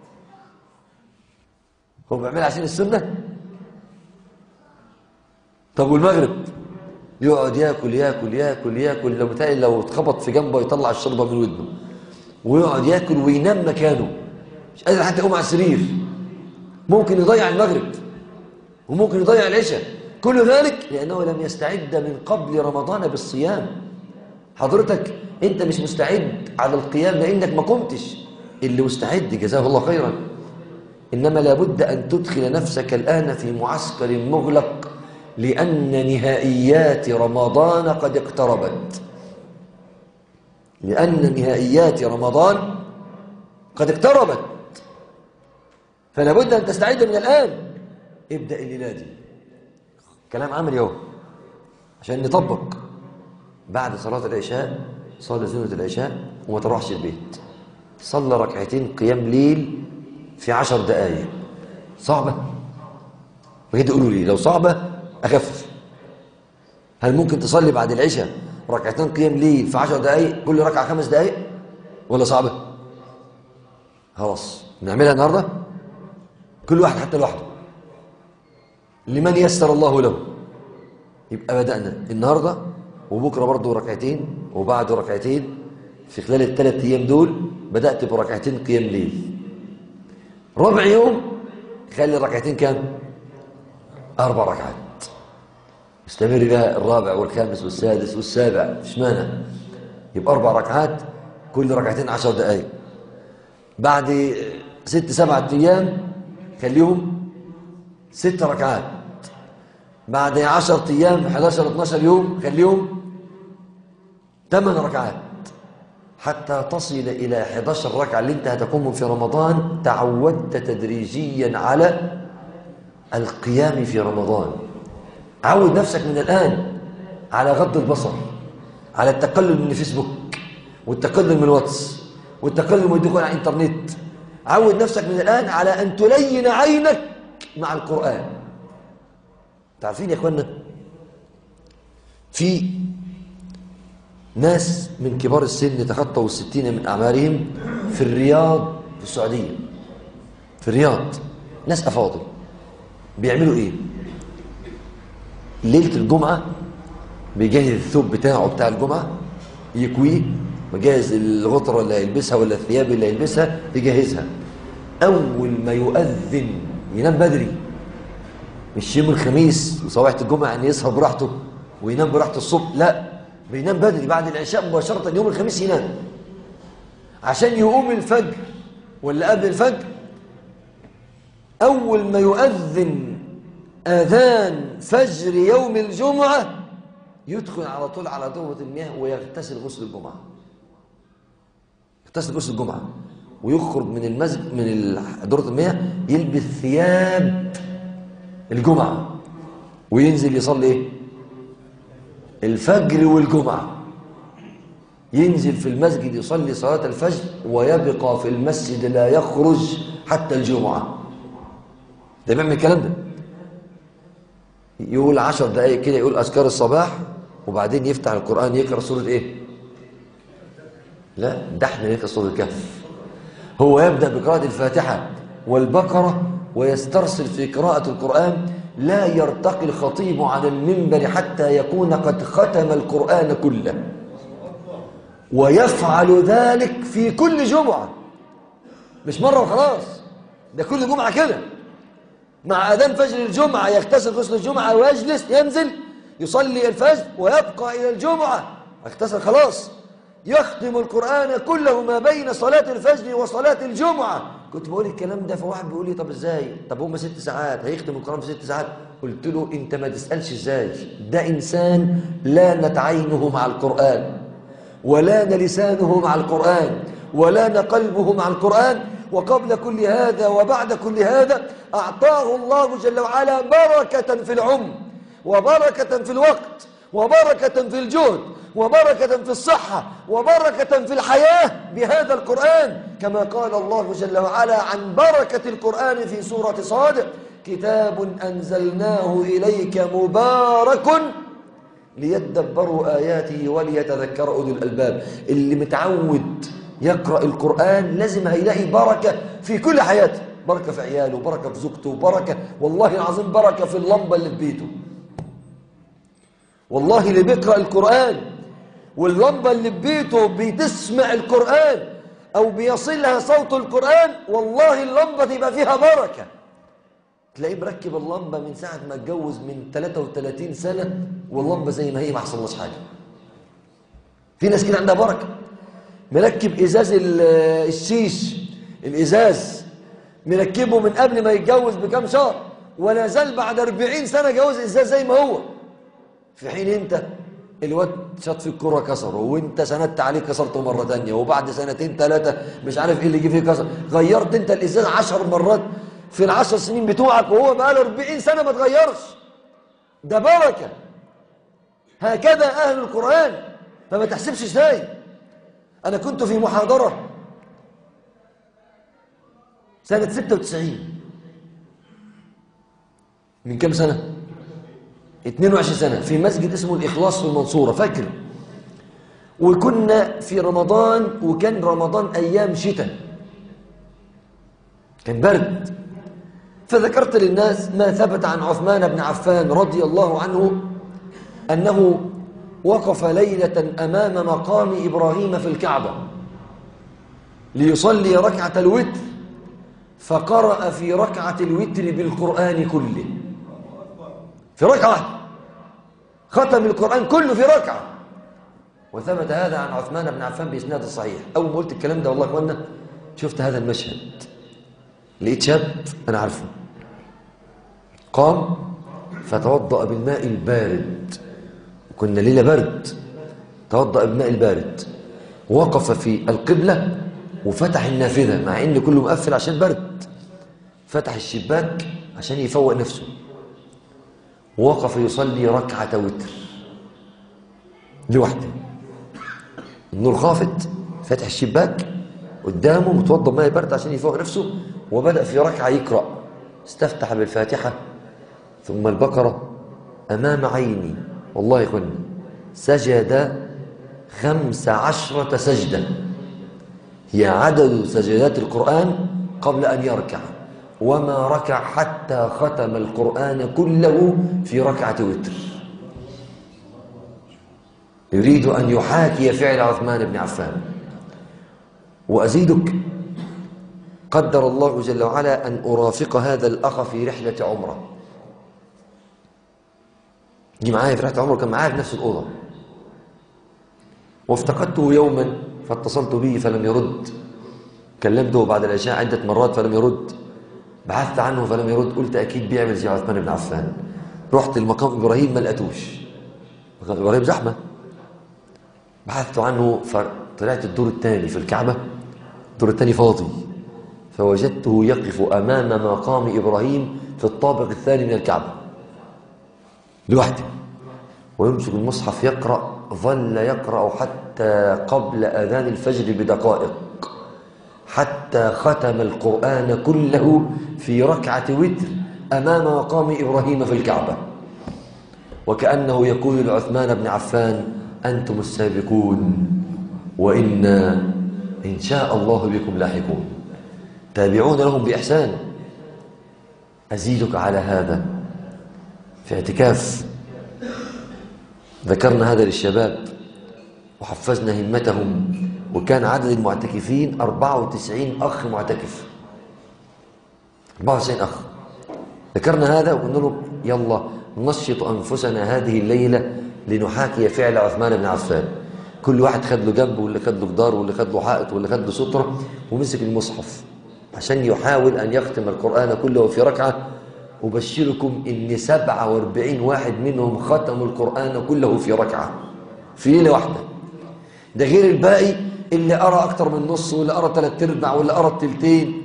Speaker 2: هو بيعملها عشان السنة؟ طب والمغرب يقعد ياكل ياكل ياكل ياكل، لو بتاعي لو اتخبط في جنبه يطلع الشربة من ودنه، ويقعد ياكل وينام مكانه، مش قادر حتى يقوم على السرير. ممكن يضيع المغرب وممكن يضيع العشاء، كل ذلك لأنه لم يستعد من قبل رمضان بالصيام. حضرتك أنت مش مستعد على القيام لأنك ما قمتش، اللي مستعد جزاه الله خيرا. إنما لابد أن تدخل نفسك الآن في معسكر مغلق، لأن نهائيات رمضان قد اقتربت. لأن نهائيات رمضان قد اقتربت، فلا بد أن تستعد من الآن. ابدأ الليلة دي كلام عملي اهو عشان نطبق. بعد صلاة العشاء صلي سنة العشاء وما تروحش البيت، صلى ركعتين قيام ليل في عشر دقايق. صعبة؟ بجد قولوا لي لو صعبة أخفف. هل ممكن تصلي بعد العشاء ركعتين قيام ليل في عشر دقايق، كل ركعة خمس دقايق، ولا صعبة؟ خلاص نعملها النهاردة كل واحد حتى لوحده، لمن يسر الله له. يبقى بدأنا النهاردة، وبكرة برضه ركعتين، وبعده ركعتين. في خلال الثلاث أيام دول بدأت بركعتين قيام ليل. ربع يوم خلي الركعتين كام؟ أربع ركعات. استمر بها الرابع والخامس والسادس والسابع، مش مانع. يبقى أربع ركعات كل ركعتين عشر دقايق. بعد ست سبعة أيام خليهم ست ركعات. بعد عشر أيام حداشر اتناشر يوم خليهم ثمان ركعات، حتى تصل إلى حداشر ركعة اللي انت هتقوم في رمضان. تعودت تدريجيا على القيام في رمضان. عود نفسك من الآن على غض البصر، على التقلل من فيسبوك والتقلل من الواتس والتقلل من الدخول على الانترنت. عود نفسك من الآن على أن تلين عينك مع القرآن. تعرفين يا اخوانا في ناس من كبار السن تخطوا الستين من أعمارهم في الرياض في السعودية، في الرياض ناس أفاضل بيعملوا إيه؟ ليلة الجمعة بيجهز الثوب بتاعه بتاع الجمعة، يكويه، مجهز الغطرة اللي هيلبسها ولا الثياب اللي هيلبسها يجهزها. أول ما يؤذن ينام بدري، مش يوم الخميس وصباحة الجمعة أن يسهر براحته وينام براحته الصبح، لا، بينام بدري بعد العشاء مباشرة يوم الخميس ينام، عشان يقوم الفجر ولا قبل الفجر. أول ما يؤذن آذان فجر يوم الجمعة يدخل على طول على دورة المياه ويغتسل غسل الجمعة. يغتسل غسل الجمعة ويخرج من المسجد من دورة المياه، يلبس ثياب الجمعة وينزل يصلي ايه؟ الفجر والجمعة. ينزل في المسجد يصلي صلاة الفجر ويبقى في المسجد لا يخرج حتى الجمعة. ده بيعمل الكلام ده. يقول عشر دقايق كده، يقول أذكار الصباح وبعدين يفتح القرآن يقرأ سورة إيه؟ لا، ده احنا نقرأ سورة الكهف. هو يبدأ بقراءة الفاتحة والبقرة ويسترسل في قراءة القرآن، لا يرتقي الخطيب عن المنبر حتى يكون قد ختم القرآن كله، ويفعل ذلك في كل جمعة، مش مرة وخلاص، ده كل جمعة كده. مع أذان فجر الجمعة يغتسل غسل الجمعة ويجلس ينزل يصلي الفجر ويبقى إلى الجمعة، اغتسل خلاص، يختم القرآن كله ما بين صلاة الفجر وصلاة الجمعة. كنت بقول الكلام ده فواحد بيقول لي طب ازاي؟ طب هم ست ساعات هيختم القرآن في ست ساعات؟ قلت له انت ما تسألش ازاي، ده إنسان لانت عينه مع القرآن، ولان لسانه مع القرآن، ولان قلبه مع القرآن، وقبل كل هذا وبعد كل هذا أعطاه الله جل وعلا بركة في العمر، وبركة في الوقت، وبركة في الجهد، وبركة في الصحة، وبركة في الحياة بهذا القرآن، كما قال الله جل وعلا عن بركة القرآن في سورة صاد: كتاب أنزلناه إليك مبارك ليدبروا آياته وليتذكر أولو الألباب. اللي متعود يقرأ القرآن لازم هيلاقي بركة في كل حياته، بركة في عياله، بركة في زوجته، بركة والله العظيم بركة في اللمبة اللي في بيته. والله اللي بيقرأ القرآن واللمبة اللي في بيته بتسمع القرآن أو بيصلها صوت القرآن، والله اللمبة تبقى فيها بركة. تلاقيه مركب اللمبة من ساعة ما اتجوز من ثلاثة وثلاثين سنة واللمبة زي ما هي، ما حصلش حاجة. في ناس كده عندها بركة، مركب إزاز الشيش، الإزاز مركبه من قبل ما يتجوز بكام شهر، ولا زال بعد أربعين سنة جوز إزاز زي ما هو. في حين انت الواد شاط في الكرة كسره، وانت سندت عليه كسرته مرة تانية، وبعد سنتين ثلاثة مش عارف ايه اللي جه فيه كسر، غيرت انت الازاز عشر مرات في العشر سنين بتوعك، وهو بقاله أربعين سنة ما تغيرش. ده بركة. هكذا أهل القرآن، فما تحسبش ازاي. أنا كنت في محاضرة سنة ستة وتسعين، من كم سنة؟ اثنين وعشرين سنة، في مسجد اسمه الإخلاص في المنصورة، فاكر؟ وكنا في رمضان، وكان رمضان أيام شتاء، كان برد. فذكرت للناس ما ثبت عن عثمان بن عفان رضي الله عنه أنه وقف ليلة أمام مقام إبراهيم في الكعبة ليصلي ركعة الوتر، فقرأ في ركعة الوتر بالقرآن كله، في ركعة واحدة ختم القرآن كله في ركعة. وثبت هذا عن عثمان بن عفان بإسناد الصحيح. أول ما قلت الكلام ده والله يا اخوانا شفت هذا المشهد، لقيت شاب أنا عارفه قام فتوضأ بالماء البارد، وكنا ليلة برد، توضأ بالماء البارد، وقف في القبلة وفتح النافذة مع إن كله مقفل عشان برد، فتح الشباك عشان يفوق نفسه، ووقف يصلي ركعة وتر لوحده، النور خافت، فتح الشباك قدامه متوضى بماء برد عشان يفوق نفسه، وبدأ في ركعة يقرأ، استفتح بالفاتحة ثم البقرة أمام عيني. والله يا اخوانا سجد خمس عشرة سجدة، هي عدد سجدات القرآن قبل أن يركع، وما ركع حتى ختم القرآن كله في ركعة وتر. يريد أن يحاكي فعل عثمان بن عفان. وأزيدك، قدر الله جل وعلا أن أرافق هذا الأخ في رحلة عمره، جي معايا في رحلة عمره، كان معايا في نفس الأوضة، وافتقدته يوما فاتصلت به فلم يرد، كلمته بعد العشاء عدة مرات فلم يرد، بحثت عنه فلم يرد، قلت أكيد بيعمل زي عثمان بن عفان. رحت المقام إبراهيم ما لقيتوش، مقام إبراهيم زحمة، بحثت عنه فطلعت الدور الثاني في الكعبة، الدور الثاني فاضي، فوجدته يقف أمام مقام إبراهيم في الطابق الثاني من الكعبة لوحده، ويمسك المصحف يقرأ، ظل يقرأ حتى قبل أذان الفجر بدقائق، حتى ختم القرآن كله في ركعة وتر أمام مقام إبراهيم في الكعبة. وكأنه يقول لعثمان بن عفان أنتم السابقون وإنا إن شاء الله بكم لاحقون. تابعون لهم بإحسان. أزيدك على هذا في اعتكاف ذكرنا هذا للشباب وحفزنا همتهم، وكان عدد المعتكفين أربعة وتسعين أخ معتكف، أربعة وتسعين أخ. ذكرنا هذا وقلنا له يلا ننشط أنفسنا هذه الليلة لنحاكي فعل عثمان بن عفان. كل واحد خد له جنب، واللي خد له جدار، واللي خد له حائط، واللي خد له سترة، ومسك المصحف عشان يحاول أن يختم القرآن كله في ركعة. أبشركم إن سبعة وأربعين واحد منهم ختموا القرآن كله في ركعة في ليلة واحدة. ده غير الباقي اللي أرى أكتر من نص، واللي أرى ثلاث أرباع، واللي أرى التلتين.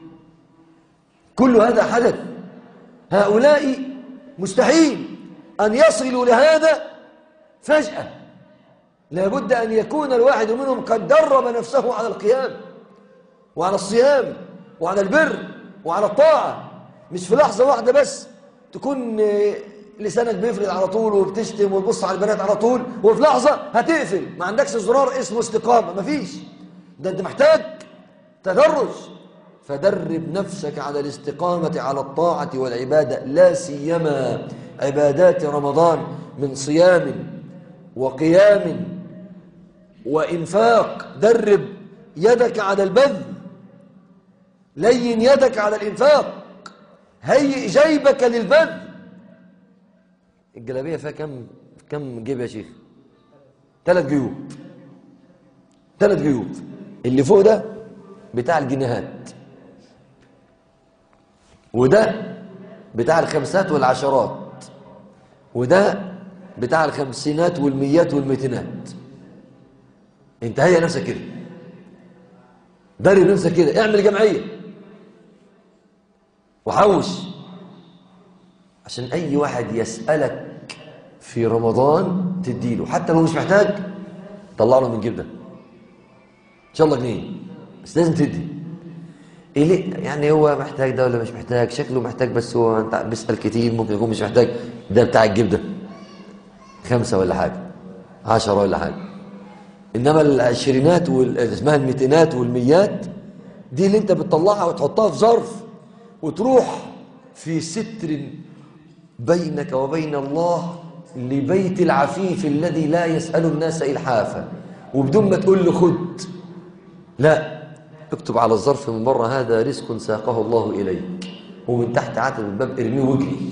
Speaker 2: كل هذا حدث. هؤلاء مستحيل أن يصلوا لهذا فجأة. لابد أن يكون الواحد منهم قد درب نفسه على القيام وعلى الصيام وعلى البر وعلى الطاعة، مش في لحظة واحدة بس تكون لسانك بيفرد على طول وبتشتم وتبص على البنات على طول، وفي لحظة هتقفل ما عندكش زرار اسمه استقامة. مفيش. ده انت محتاج تدرج. فدرب نفسك على الاستقامة على الطاعة والعبادة، لا سيما عبادات رمضان من صيام وقيام وإنفاق. درب يدك على البذل، لين يدك على الإنفاق، هيئ جيبك للبذل. الجلابية فيها كم كم جيب يا شيخ؟ ثلاث جيوب. ثلاث جيوب. اللي فوق ده بتاع الجنيهات، وده بتاع الخمسات والعشرات، وده بتاع الخمسينات والميات والميتينات. انت هيئ نفسك كده، درب نفسك كده، اعمل جمعية وحوش عشان أي واحد يسألك في رمضان تديله، حتى لو مش محتاج طلع له من جيبنا إن شاء الله جنيه، بس لازم تدي. إيه يعني هو محتاج ده ولا مش محتاج؟ شكله محتاج بس هو أنت بيسأل كتير، ممكن يكون مش محتاج. ده بتاع الجيب ده خمسة ولا حاجة، عشرة ولا حاجة. إنما العشرينات اسمها الميتينات والميات دي اللي أنت بتطلعها وتحطها في ظرف وتروح في ستر بينك وبين الله لبيت العفيف الذي لا يسأل الناس إلحافا، وبدون ما تقول له خد. لا، اكتب على الظرف من بره هذا رزق ساقه الله إليك، ومن تحت عتب الباب ارميه واجري.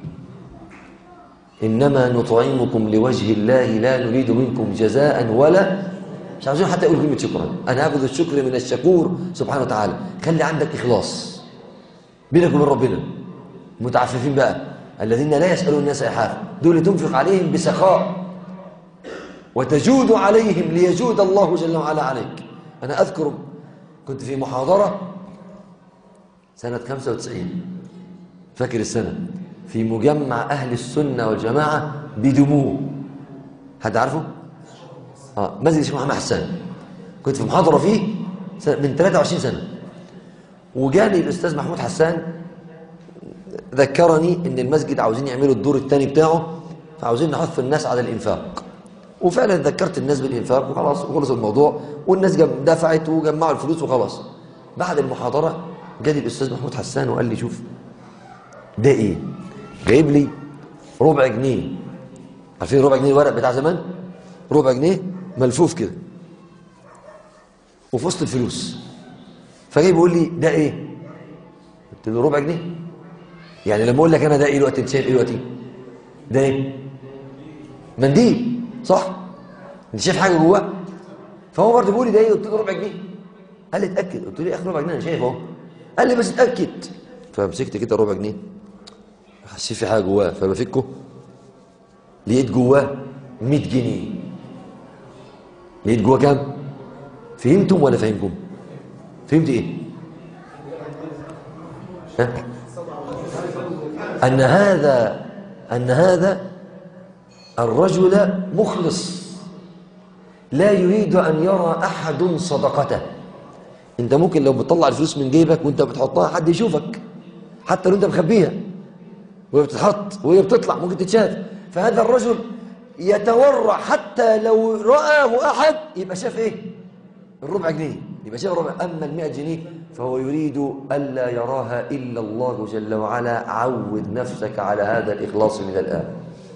Speaker 2: إنما نطعمكم لوجه الله لا نريد منكم جزاء ولا، مش عاوزين حتى يقول كلمة شكرا. أنا هاخذ الشكر من الشكور سبحانه وتعالى. خلي عندك إخلاص بينك وبين ربنا. متعففين بقى الذين لا يسألون الناس إلحافا، دول تنفق عليهم بسخاء وتجود عليهم ليجود الله جل وعلا عليك. أنا أذكر كنت في محاضرة سنة خمسة وتسعين، فاكر السنة، في مجمع أهل السنة والجماعة بدموع. حد عارفه؟ آه مسجد الشيخ محمد حسان. كنت في محاضرة فيه من ثلاثة وعشرين سنة، وجاني الأستاذ محمود حسان ذكرني إن المسجد عاوزين يعملوا الدور الثاني بتاعه، فعاوزين نحث الناس على الإنفاق. وفعلا ذكرت الناس بالإنفاق وخلاص وخلص الموضوع، والناس دفعت وجمعوا الفلوس وخلاص. بعد المحاضرة جاني الأستاذ محمود حسان وقال لي شوف ده إيه؟ جايب لي ربع جنيه. عارفين ربع جنيه الورق بتاع زمان؟ ربع جنيه ملفوف كده وفي وسط الفلوس. فجاي بيقول لي ده ايه؟ قلت له ربع جنيه. يعني لما اقول لك انا ده ايه دلوقتي؟ انت شايف ايه دلوقتي؟ ده ايه؟ منديل، صح؟ انت شايف حاجه جواه؟ فهو برضه بيقول لي ده ايه؟ قلت له ربع جنيه. قال لي اتاكد. قلت له يا اخي ربع جنيه انا شايف اهو. قال لي بس اتاكد. فمسكت كده الربع جنيه، حسيت في حاجه جواه، فبفكه لقيت جواه مية جنيه. لقيت جواه كام؟ فهمتم ولا فهمكم؟ فهمت ايه؟ ها؟ ان هذا ان هذا الرجل مخلص لا يريد ان يرى احد صدقته. انت ممكن لو بتطلع الفلوس من جيبك وانت بتحطها حد يشوفك، حتى لو انت مخبيها وهي بتتحط وهي بتطلع ممكن تتشاف، فهذا الرجل يتورع حتى لو رآه أحد يبقى شاف إيه؟ الربع جنيه، يبقى شاف الربع. أما المئة جنيه فهو يريد ألا يراها إلا الله جل وعلا. عود نفسك على هذا الإخلاص من الآن.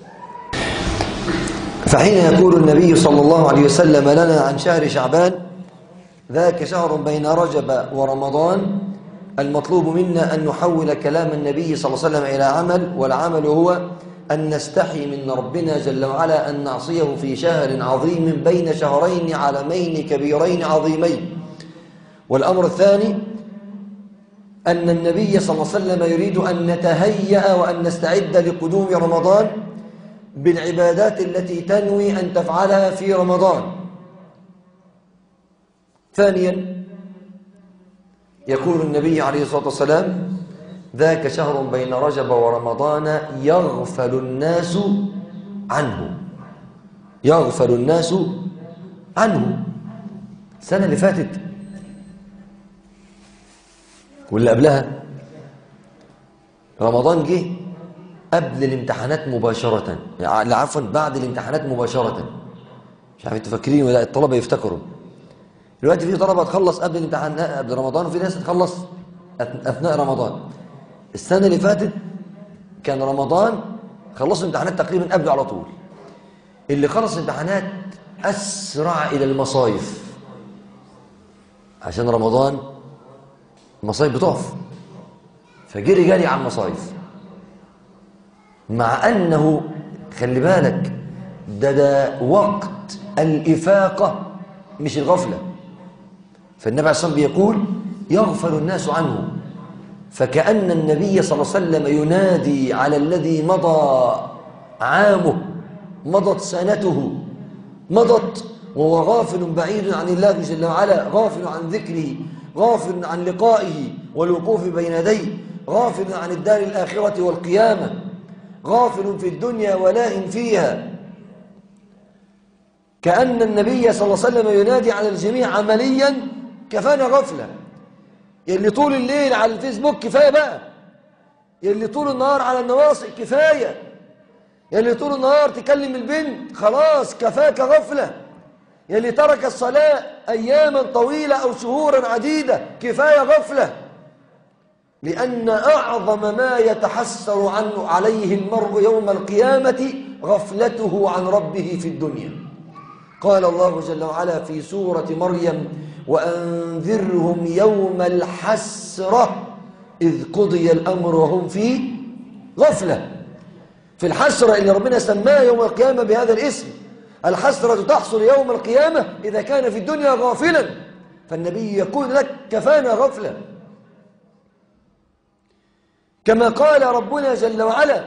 Speaker 2: فحين يقول النبي صلى الله عليه وسلم لنا عن شهر شعبان ذاك شهر بين رجب ورمضان، المطلوب منا أن نحول كلام النبي صلى الله عليه وسلم إلى عمل، والعمل هو أن نستحي من ربنا جل وعلا أن نعصيه في شهر عظيم بين شهرين عالمين كبيرين عظيمين. والأمر الثاني أن النبي صلى الله عليه وسلم يريد أن نتهيأ وأن نستعد لقدوم رمضان بالعبادات التي تنوي أن تفعلها في رمضان. ثانيا يقول النبي عليه الصلاة والسلام ذاك شهر بين رجب ورمضان يغفل الناس عنه. يغفل الناس عنه. السنة اللي فاتت واللي قبلها رمضان جه قبل الامتحانات مباشرة، يعني عفوا بعد الامتحانات مباشرة. مش عارف انتوا فاكرين ولا الطلبة يفتكروا. دلوقتي في طلبة تخلص قبل الامتحان قبل رمضان، وفي ناس تخلص أثناء رمضان. السنة اللي فاتت كان رمضان خلصوا الامتحانات تقريبا قبله على طول. اللي خلص الامتحانات أسرع إلى المصايف، عشان رمضان المصايف بتقف، فجري جري على المصايف. مع أنه خلي بالك ده ده وقت الإفاقة مش الغفلة. فالنبي عليه الصلاة والسلام بيقول يغفل الناس عنه، فكأن النبي صلى الله عليه وسلم ينادي على الذي مضى عامه، مضت سنته، مضت وهو غافل بعيد عن الله جل وعلا، غافل عن ذكره، غافل عن لقائه والوقوف بين يديه، غافل عن الدار الآخرة والقيامة، غافل في الدنيا ولاهٍ فيها. كأن النبي صلى الله عليه وسلم ينادي على الجميع عمليا كفانا غفلة. يلي طول الليل على الفيسبوك كفاية بقى، يلي طول النهار على النواصي كفاية، يلي طول النهار تكلم البنت خلاص كفاك غفلة، يلي ترك الصلاة أياما طويلة أو شهورا عديدة كفاية غفلة. لأن أعظم ما يتحسر عنه عليه المرء يوم القيامة غفلته عن ربه في الدنيا. قال الله جل وعلا في سورة مريم وأنذرهم يوم الحسرة إذ قضي الأمر وهم في غفلة. في الحسرة اللي ربنا سماها يوم القيامة بهذا الاسم، الحسرة تحصل يوم القيامة إذا كان في الدنيا غافلا. فالنبي يقول لك كفانا غفلة. كما قال ربنا جل وعلا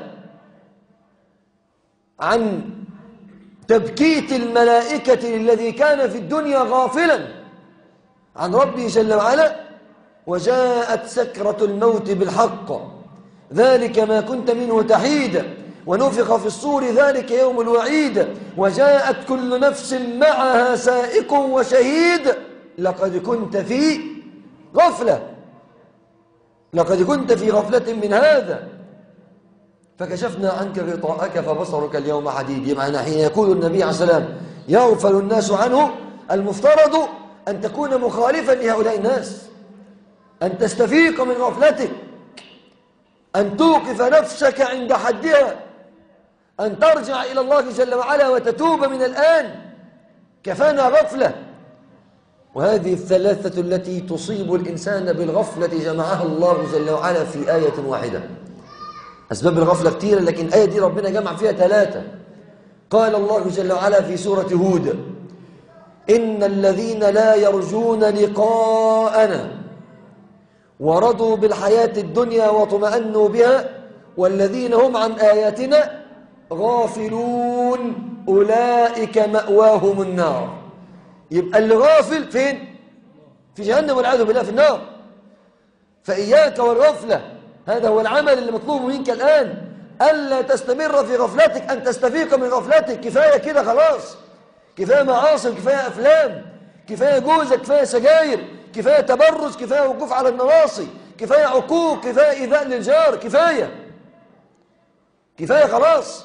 Speaker 2: عن تبكيت الملائكة للذي كان في الدنيا غافلا عن ربه جل وعلا وجاءت سكرة الموت بالحق ذلك ما كنت منه تحيد ونفخ في الصور ذلك يوم الوعيد وجاءت كل نفس معها سائق وشهيد لقد كنت في غفلة لقد كنت في غفلة من هذا فكشفنا عنك غطاءك فبصرك اليوم حديد. يعني حين يقول النبي عليه السلام يغفل الناس عنه، المفترض أن تكون مخالفا لهؤلاء الناس، أن تستفيق من غفلتك، أن توقف نفسك عند حدها، أن ترجع إلى الله جل وعلا وتتوب من الآن. كفانا غفلة. وهذه الثلاثة التي تصيب الإنسان بالغفلة جمعها الله جل وعلا في آية واحدة. أسباب الغفلة كثيرة، لكن الآية دي ربنا جمع فيها ثلاثة. قال الله جل وعلا في سورة هود إن الذين لا يرجون لقاءنا ورضوا بالحياة الدنيا واطمأنوا بها والذين هم عن آياتنا غافلون أولئك مأواهم النار. يبقى اللي غافل فين؟ في جهنم والعياذ بالله، في النار. فإياك والغفلة، هذا هو العمل اللي مطلوب منك الآن، ألا تستمر في غفلتك، أن تستفيق من غفلتك. كفاية كده خلاص، كفاية معاصم، كفاية أفلام، كفاية جوزة، كفاية سجاير، كفاية تبرز، كفاية وقوف على النواصي، كفاية عقوق، كفاية إيذاء للجار، كفاية كفاية خلاص.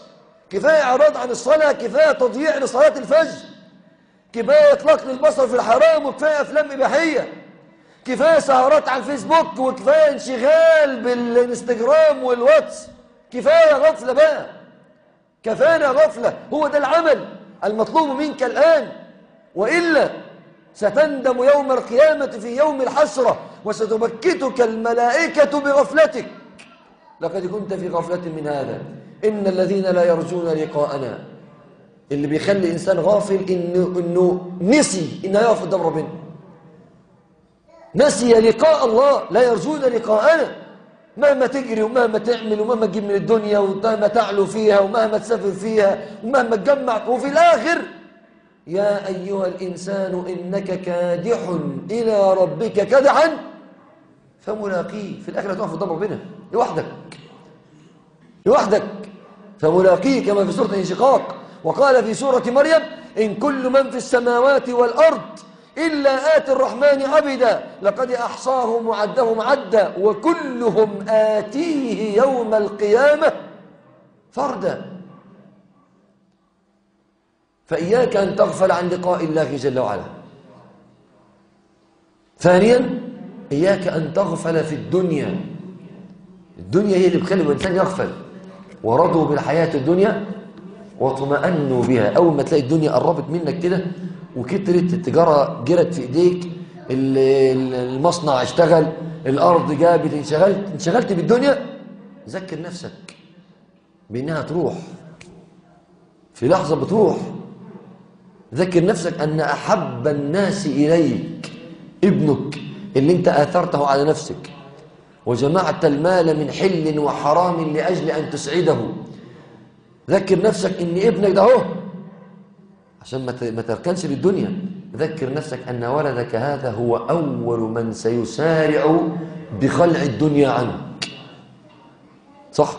Speaker 2: كفاية إعراض عن الصلاة، كفاية تضييع لصلاة الفجر، كفاية إطلاق للبصر في الحرام، وكفاية أفلام إباحية، كفاية سهرات على الفيسبوك، وكفاية انشغال بالانستجرام والواتس. كفاية غفلة بقى، كفانا غفلة. هو ده العمل المطلوب منك الآن، وإلا ستندم يوم القيامة في يوم الحسرة، وستبكتك الملائكة بغفلتك. لقد كنت في غفلة من هذا. إن الذين لا يرجون لقاءنا، اللي بيخلي إنسان غافل إنه, إنه نسي إنه يقف قدام ربنا، نسي لقاء الله. لا يرجون لقاءنا، مهما تجري ومهما تعمل ومهما تجيب من الدنيا ومهما تعلو فيها ومهما تسافر فيها ومهما تجمع، وفي الآخر يا أيها الإنسان إنك كادح إلى ربك كدحا فملاقيه. في الآخر هتقف قدام ربنا لوحدك لوحدك فملاقيه، كما في سورة الانشقاق. وقال في سورة مريم: إن كل من في السماوات والأرض إلا آتي الرحمن عبدا لقد أحصاهم وعدهم عدا وكلهم آتيه يوم القيامة فردا. فإياك أن تغفل عن لقاء الله جل وعلا. ثانيا، إياك أن تغفل في الدنيا. الدنيا هي اللي بتخلي الإنسان يغفل. ورضوا بالحياة الدنيا واطمأنوا بها. أول ما تلاقي الدنيا قربت منك كده وكترت، التجارة جرت في إيديك، المصنع اشتغل، الأرض جابت، انشغلت انشغلت بالدنيا، ذكر نفسك بأنها تروح في لحظة، بتروح. ذكر نفسك أن أحب الناس إليك ابنك اللي انت آثرته على نفسك، وجمعت المال من حل وحرام لأجل أن تسعده. ذكر نفسك أن ابنك ده هو عشان ما تركنش للدنيا. ذكر نفسك أن ولدك هذا هو أول من سيسارع بخلع الدنيا عنك. صح؟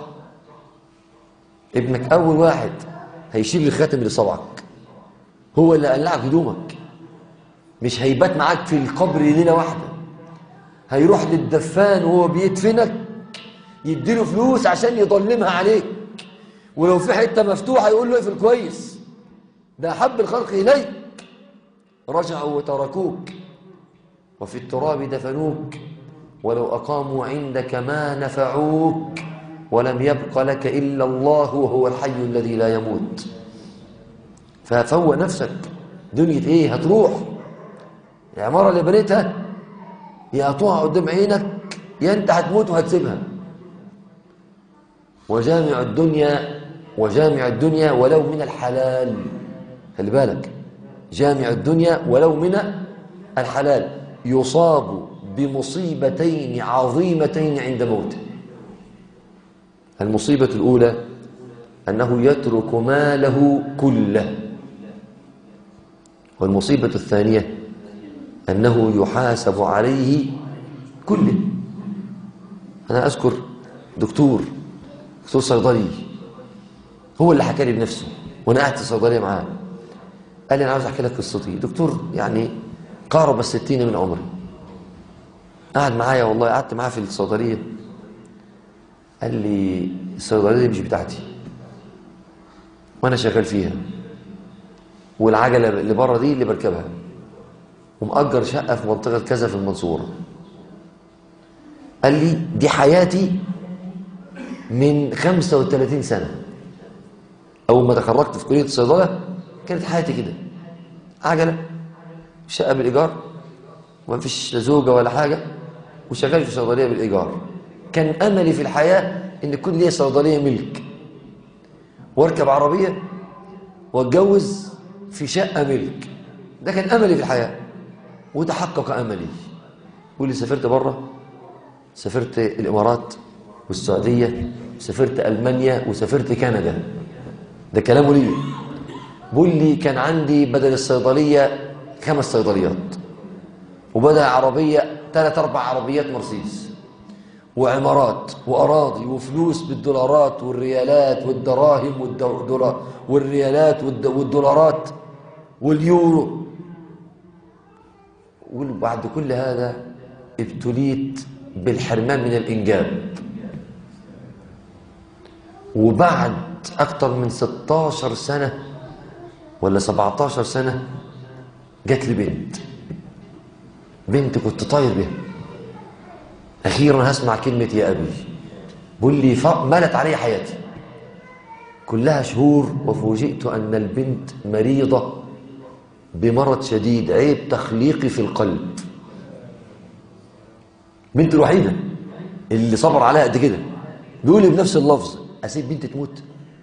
Speaker 2: ابنك أول واحد هيشيل الخاتم اللي صبعك، هو اللي قلعك هدومك، مش هيبات معاك في القبر ليلة واحدة. هيروح للدفان وهو بيدفنك يديله فلوس عشان يضلمها عليك، ولو في حتة مفتوحة يقول له اقفل كويس، ده أحب الخلق إليك. رجعوا وتركوك وفي التراب دفنوك، ولو أقاموا عندك ما نفعوك، ولم يبق لك إلا الله وهو الحي الذي لا يموت. ففوق نفسك. دنيا ايه؟ هتروح. العمارة اللي بنيتها يا هتقع قدام عينك يا انت هتموت وهتسيبها. وجامع الدنيا وجامع الدنيا ولو من الحلال. خلي بالك، جامع الدنيا ولو من الحلال يصاب بمصيبتين عظيمتين عند موته. المصيبة الأولى أنه يترك ماله كله، والمصيبة الثانية أنه يحاسب عليه كله. أنا أذكر دكتور دكتور صيدلي هو اللي حكى لي بنفسه وأنا قاعد في الصيدلية معاه. قال لي: أنا عاوز أحكي لك قصتي. دكتور يعني قارب الستين من عمري، قعد معايا والله، قعدت معاه في الصيدلية. قال لي: الصيدلية دي مش بتاعتي وأنا شغال فيها، والعجلة اللي بره دي اللي بركبها، ومأجر شقة في منطقة كذا في المنصورة. قال لي: دي حياتي من خمسة وثلاثين سنة. أول ما تخرجت في كلية الصيدلة كانت حياتي كده، عجلة، شقة بالإيجار، وما فيش لا زوجة ولا حاجة، وشغال في صيدلية بالإيجار. كان أملي في الحياة إن يكون لي صيدلية ملك، واركب عربية واتجوز في شقة ملك. ده كان أملي في الحياة وتحقق أملي. واللي سافرت بره، سافرت الإمارات والسعودية، سافرت ألمانيا وسافرت كندا. ده كلامه لي. بقول لي كان عندي بدل الصيدلية خمس صيدليات، وبدل عربية ثلاث أربع عربيات مرسيدس، وعمارات وأراضي وفلوس بالدولارات والريالات والدراهم والدولار والريالات والدولارات واليورو. وبعد كل هذا ابتليت بالحرمان من الإنجاب. وبعد أكتر من ستاشر سنة ولا سبعتاشر سنة جات لي بنت بنت كنت طاير بها. أخيرا هسمع كلمة يا أبي. بقول لي ملت علي حياتي كلها شهور، وفوجئت أن البنت مريضة بمرض شديد، عيب تخليقي في القلب. بنت الوحيدة اللي صبر عليها قد كده بيقول لي بنفس اللفظ أسيب بنت تموت؟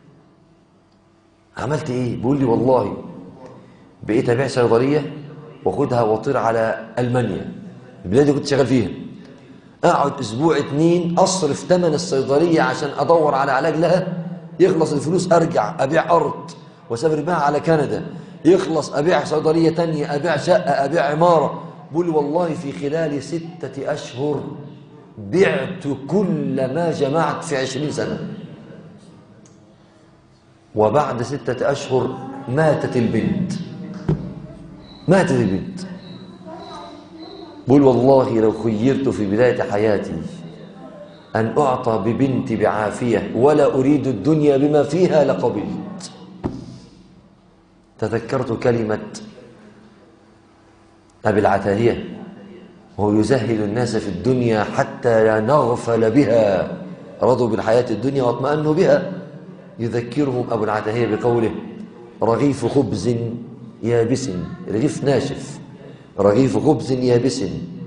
Speaker 2: عملت إيه؟ بيقول لي والله بقيت أبيع صيدلية واخدها واطير على ألمانيا، البلاد اللي كنت شغال فيها، أقعد أسبوع اتنين أصرف ثمن الصيدلية عشان أدور على علاج لها، يخلص الفلوس أرجع أبيع أرض وأسافر بها على كندا، يخلص أبيع صيدلية تانية، أبيع شقة، أبيع عمارة. بقول والله في خلال ستة أشهر بعت كل ما جمعت في عشرين سنة. وبعد ستة أشهر ماتت البنت ماتت البنت بقول والله لو خيرت في بداية حياتي أن أعطى ببنتي بعافية ولا أريد الدنيا بما فيها لقبلت. تذكرت كلمة أبي العتاهية وهو يزهل الناس في الدنيا حتى لا نغفل بها، رضوا بالحياة الدنيا واطمأنوا بها. يذكرهم أبو العتاهية بقوله رغيف خبز يابس، رغيف ناشف، رغيف خبز يابس،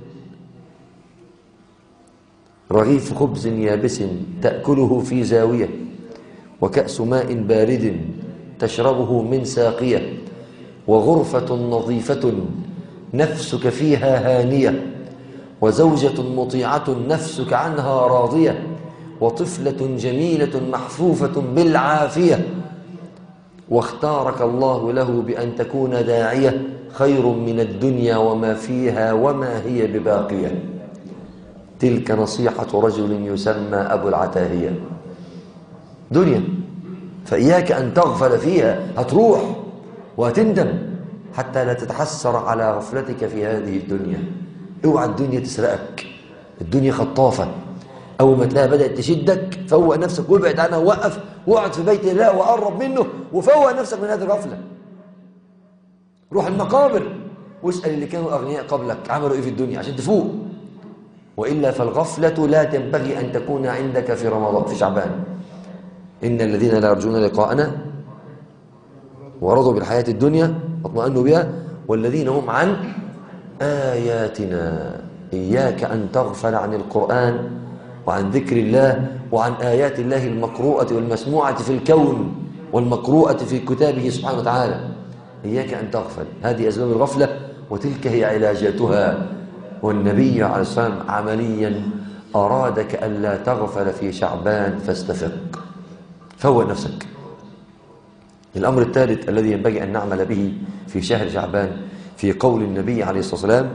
Speaker 2: رغيف خبز يابس تأكله في زاوية، وكأس ماء بارد تشربه من ساقية، وغرفة نظيفة نفسك فيها هانية، وزوجة مطيعة نفسك عنها راضية، وطفلة جميلة محفوفة بالعافية، واختارك الله له بأن تكون داعية خير من الدنيا وما فيها وما هي بباقية. تلك نصيحة رجل يسمى أبو العتاهية. دنيا فإياك أن تغفل فيها، هتروح وهتندم حتى لا تتحسر على غفلتك في هذه الدنيا. اوعى الدنيا تسرقك، الدنيا خطافة، أول ما تلاقيها بدأت تشدك فوق نفسك وابعد عنها، ووقف واقعد في بيت الله وقرب منه وفوق نفسك من هذه الغفلة. روح المقابر واسأل اللي كانوا أغنياء قبلك عملوا إيه في الدنيا عشان تفوق. وإلا فالغفلة لا تنبغي أن تكون عندك في رمضان في شعبان. إن الذين لا يرجون لقاءنا ورضوا بالحياة الدنيا واطمأنوا بها والذين هم عن آياتنا. إياك أن تغفل عن القرآن وعن ذكر الله وعن آيات الله المقروءة والمسموعة في الكون والمقروءة في كتابه سبحانه وتعالى. إياك أن تغفل، هذه أسباب الغفلة وتلك هي علاجاتها. والنبي عليه الصلاة والسلام عمليا أرادك ألا تغفل في شعبان فاستفق، فوق نفسك. الأمر الثالث الذي ينبغي أن نعمل به في شهر شعبان في قول النبي عليه الصلاة والسلام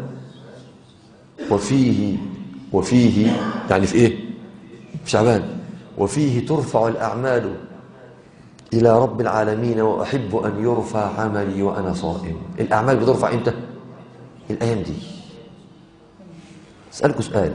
Speaker 2: وفيه وفيه يعني في إيه؟ في شعبان. وفيه ترفع الأعمال إلى رب العالمين وأحب أن يرفع عملي وأنا صائم. الأعمال بترفع إمتى؟ الأيام دي. أسألكم سؤال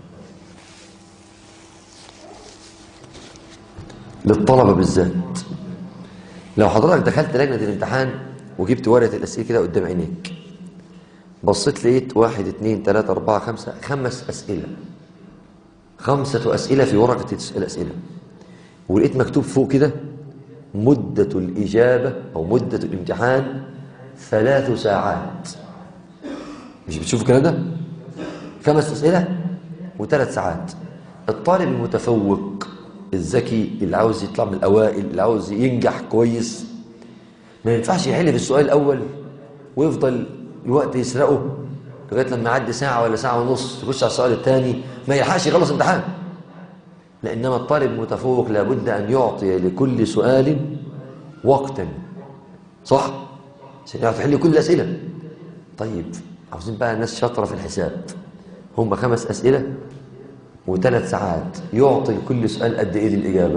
Speaker 2: للطلبة بالذات. لو حضرتك دخلت لجنة الامتحان وجبت ورقة الأسئلة كده قدام عينيك، بصيت لقيت واحد اتنين تلاتة أربعة خمسة خمس أسئلة خمسة أسئلة في ورقة الأسئلة، ولقيت مكتوب فوق كده مدة الإجابة أو مدة الامتحان ثلاث ساعات. مش بتشوفوا الكلام ده؟ خمس أسئلة وثلاث ساعات. الطالب المتفوق الذكي اللي عاوز يطلع من الأوائل اللي عاوز ينجح كويس ما ينفعش يحل في السؤال الأول ويفضل الوقت يسرقه لغاية لما يعدي ساعة ولا ساعة ونص يخش على السؤال الثاني ما يلحقش يخلص امتحان. لأنما الطالب المتفوق لابد أن يعطي لكل سؤال وقتا، صح؟ عشان يعرف يحل كل الأسئلة. طيب عاوزين بقى الناس شاطرة في الحساب، هم خمس أسئلة وثلاث ساعات، يعطي كل سؤال قد إيه للإجابة؟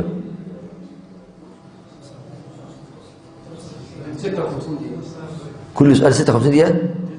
Speaker 3: ستة وخمسين دقيقة.
Speaker 2: كل سؤال ستة وخمسين دقيقة؟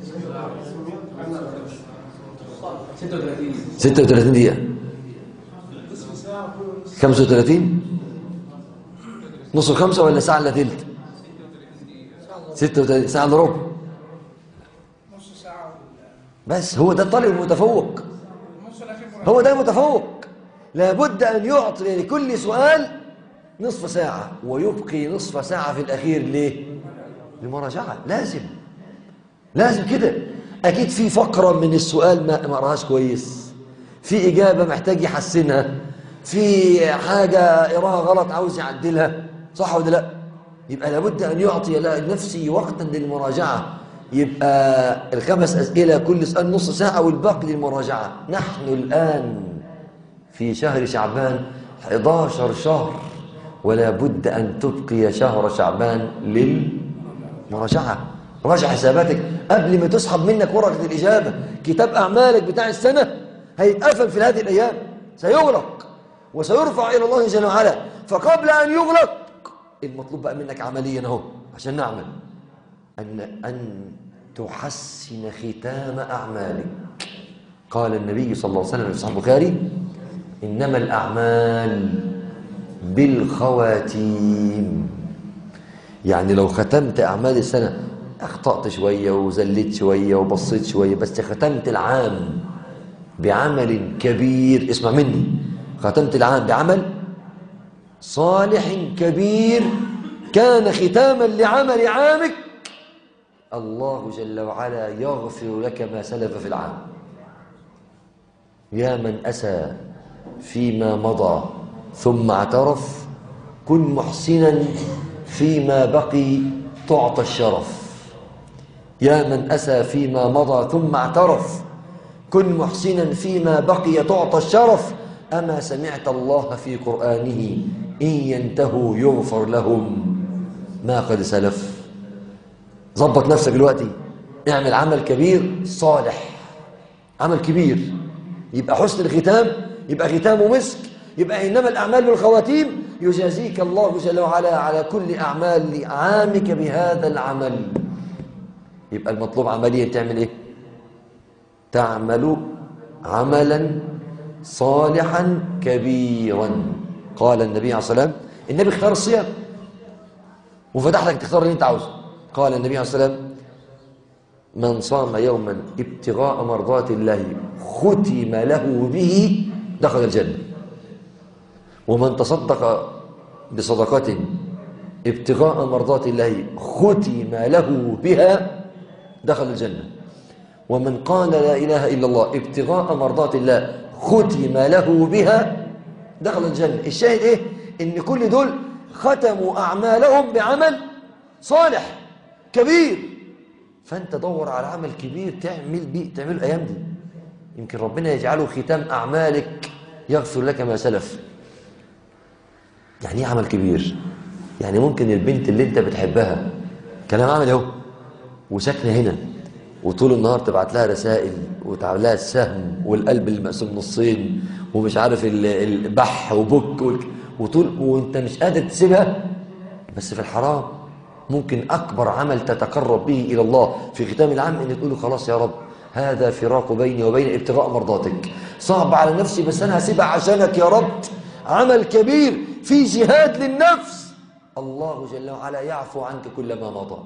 Speaker 3: ستة وثلاثين
Speaker 2: ستة وثلاثين دقيقة. خمسة وثلاثين؟ نص الخمسة ولا ساعة إلا تلت؟ ستة وثلاثين ساعة إلا ربع.
Speaker 4: نص ساعة
Speaker 2: بس هو ده الطالب المتفوق، هو ده المتفوق. لابد أن يعطي لكل سؤال نصف ساعة ويبقي نصف ساعة في الأخير ليه؟ لمراجعة. لازم لازم كده. أكيد في فقرة من السؤال ما ما قراهاش كويس، في إجابة محتاج يحسنها، في حاجة قراها غلط عاوز يعدلها، صح ولا لا؟ يبقى لابد أن يعطي لنفسه وقتا للمراجعة. يبقى الخمس أسئلة كل سؤال نص ساعة والباقي للمراجعة. نحن الآن في شهر شعبان، إحدى عشر شهر، ولا بد أن تبقي شهر شعبان للمراجعة. راجع حساباتك قبل ما تسحب منك ورقة الإجابة. كتاب أعمالك بتاع السنة هيتقفل في هذه الأيام، سيغلق وسيرفع إلى الله جل وعلا. فقبل أن يغلق المطلوب بقى منك عمليا اهو عشان نعمل أن أن تحسن ختام أعمالك. قال النبي صلى الله عليه وسلم في صحيح البخاري: إنما الأعمال بالخواتيم. يعني لو ختمت أعمال السنة، أخطأت شوية وزلت شوية وبصيت شوية، بس ختمت العام بعمل كبير، اسمع مني، ختمت العام بعمل صالح كبير كان ختاما لعمل عامك، الله جل وعلا يغفر لك ما سلف في العام. يا من أسى فيما مضى ثم اعترف، كن محسنا فيما بقي تعطى الشرف. يا من أسى فيما مضى ثم اعترف، كن محسنا فيما بقي تعطى الشرف. أما سمعت الله في قرآنه: إن ينتهوا يغفر لهم ما قد سلف. ظبط نفسك دلوقتي، اعمل عمل كبير صالح، عمل كبير، يبقى حسن الختام، يبقى ختامه مسك، يبقى إنما الأعمال بالخواتيم. يجازيك الله جل وعلا على كل أعمال عامك بهذا العمل. يبقى المطلوب عمليا تعمل إيه؟ تعمل عملا صالحا كبيرا. قال النبي عليه الصلاة والسلام، النبي اختار الصيام وفتح لك تختار اللي انت عاوزه. قال النبي عليه الصلاة والسلام: من صام يوما ابتغاء مرضات الله ختم له به دخل الجنة. ومن تصدق بصدقة ابتغاء مرضات الله ختم له بها دخل الجنة. ومن قال لا إله إلا الله ابتغاء مرضات الله ختم له بها دخل الجنة. الشاهد إيه؟ إن كل دول ختموا أعمالهم بعمل صالح كبير. فأنت دور على عمل كبير تعمل بيه، تعمله الأيام دي، يمكن ربنا يجعله ختام أعمالك يغفر لك ما سلف. يعني ايه عمل كبير؟ يعني ممكن البنت اللي انت بتحبها كلام عمل اهو وساكنه هنا، وطول النهار تبعت لها رسائل وتعمل لها السهم والقلب اللي مقسوم نصين ومش عارف البح وبك، وطول وانت مش قادر تسيبها، بس في الحرام. ممكن اكبر عمل تتقرب به الى الله في ختام العام ان تقول له: خلاص يا رب، هذا فراق بيني وبين ابتغاء مرضاتك، صعب على نفسي بس انا هسيبها عشانك يا رب. عمل كبير في جهاد للنفس، الله جل وعلا يعفو عنك كل ما مضى.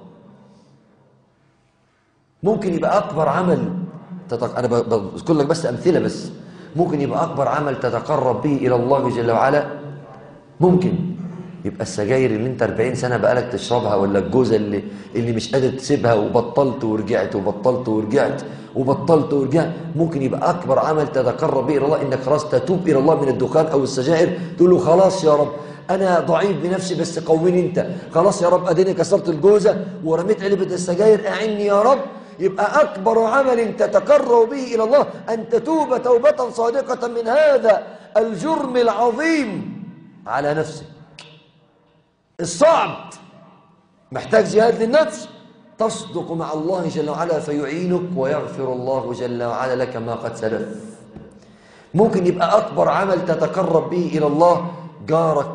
Speaker 2: ممكن يبقى أكبر عمل تتق... أنا بذكر لك بس أمثلة بس. ممكن يبقى أكبر عمل تتقرب به إلى الله جل وعلا، ممكن يبقى السجاير اللي انت أربعين سنة بقالك تشربها، ولا الجوزة اللي, اللي مش قادر تسيبها وبطلت ورجعت وبطلت ورجعت وبطلت ورجعت. ممكن يبقى أكبر عمل تتقرب به إلى الله إنك خلاص تتوب إلى الله من الدخان أو السجائر، تقول له: خلاص يا رب، أنا ضعيف بنفسي بس قومني أنت. خلاص يا رب، أديني كسرت الجوزة ورميت علبة السجاير، أعني يا رب. يبقى أكبر عمل تتقرب به إلى الله أن تتوب توبة صادقة من هذا الجرم العظيم على نفسك الصعب. محتاج جهاد للنفس، تصدق مع الله جل وعلا فيعينك ويغفر الله جل وعلا لك ما قد سلف. ممكن يبقى أكبر عمل تتقرب به إلى الله، جارك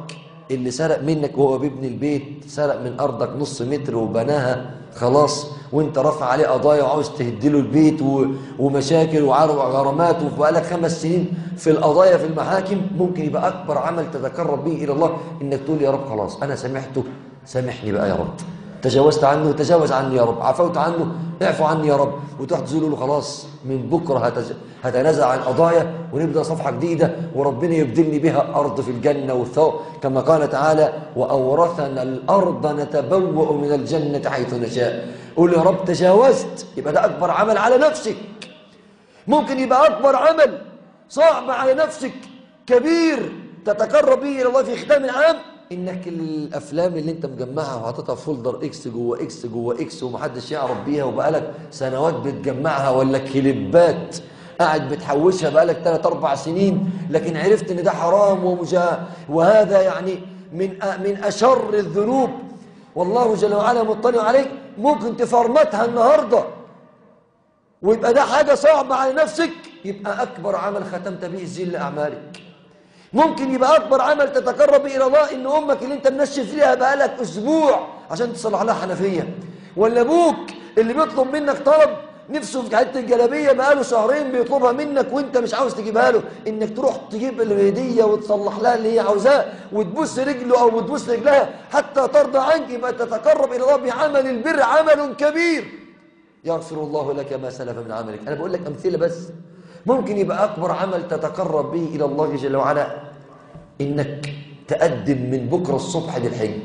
Speaker 2: اللي سرق منك وهو بيبني البيت، سرق من أرضك نص متر وبناها خلاص، وانت رافع عليه قضايا وعاوز تهدله البيت و... ومشاكل وغرامات وبقالك خمس سنين في القضايا في المحاكم، ممكن يبقى أكبر عمل تتقرب به إلى الله إنك تقول يا رب خلاص أنا سامحته، سامحني بقى يا رب، تجاوزت عنه تجاوز عني يا رب، عفوت عنه اعفو عني يا رب، وتروح تقول له خلاص من بكره هتج... هتنازع عن قضايا ونبدا صفحه جديده وربنا يبدلني بها ارض في الجنه والثواب، كما قال تعالى واورثنا الارض نتبوأ من الجنه حيث نشاء. قول يا رب تجاوزت، يبقى ده اكبر عمل على نفسك. ممكن يبقى اكبر عمل صعب على نفسك كبير تتقرب به الى الله في ختام العام، انك الافلام اللي انت مجمعها وحاططها في فولدر اكس جوه اكس جوه اكس ومحدش يعرف بيها وبقالك سنوات بتجمعها، ولا كليبات قاعد بتحوشها بقالك ثلاث اربع سنين، لكن عرفت ان ده حرام ومجا وهذا يعني من من اشر الذنوب، والله جل وعلا مطلع عليك، ممكن تفرمتها النهارده ويبقى ده حاجه صعبه على نفسك، يبقى اكبر عمل ختمت به سجل اعمالك. ممكن يبقى أكبر عمل تتقرب به إلى الله إن أمك اللي أنت منشف فيها بقالك أسبوع عشان تصلح لها حنفية، ولا أبوك اللي بيطلب منك طلب نفسه في حته الجلابيه بقاله شهرين بيطلبها منك وأنت مش عاوز تجيبها له، إنك تروح تجيب الهدية وتصلح لها اللي هي عاوزاه وتبوس رجله أو تبوس رجلها حتى ترضى عنك، يبقى تتقرب إلى الله بعمل البر، عمل كبير يغفر الله لك ما سلف من عملك. أنا بقول لك أمثلة بس. ممكن يبقى أكبر عمل تتقرب به إلى الله جل وعلا إنك تقدم من بكرة الصبح للحج.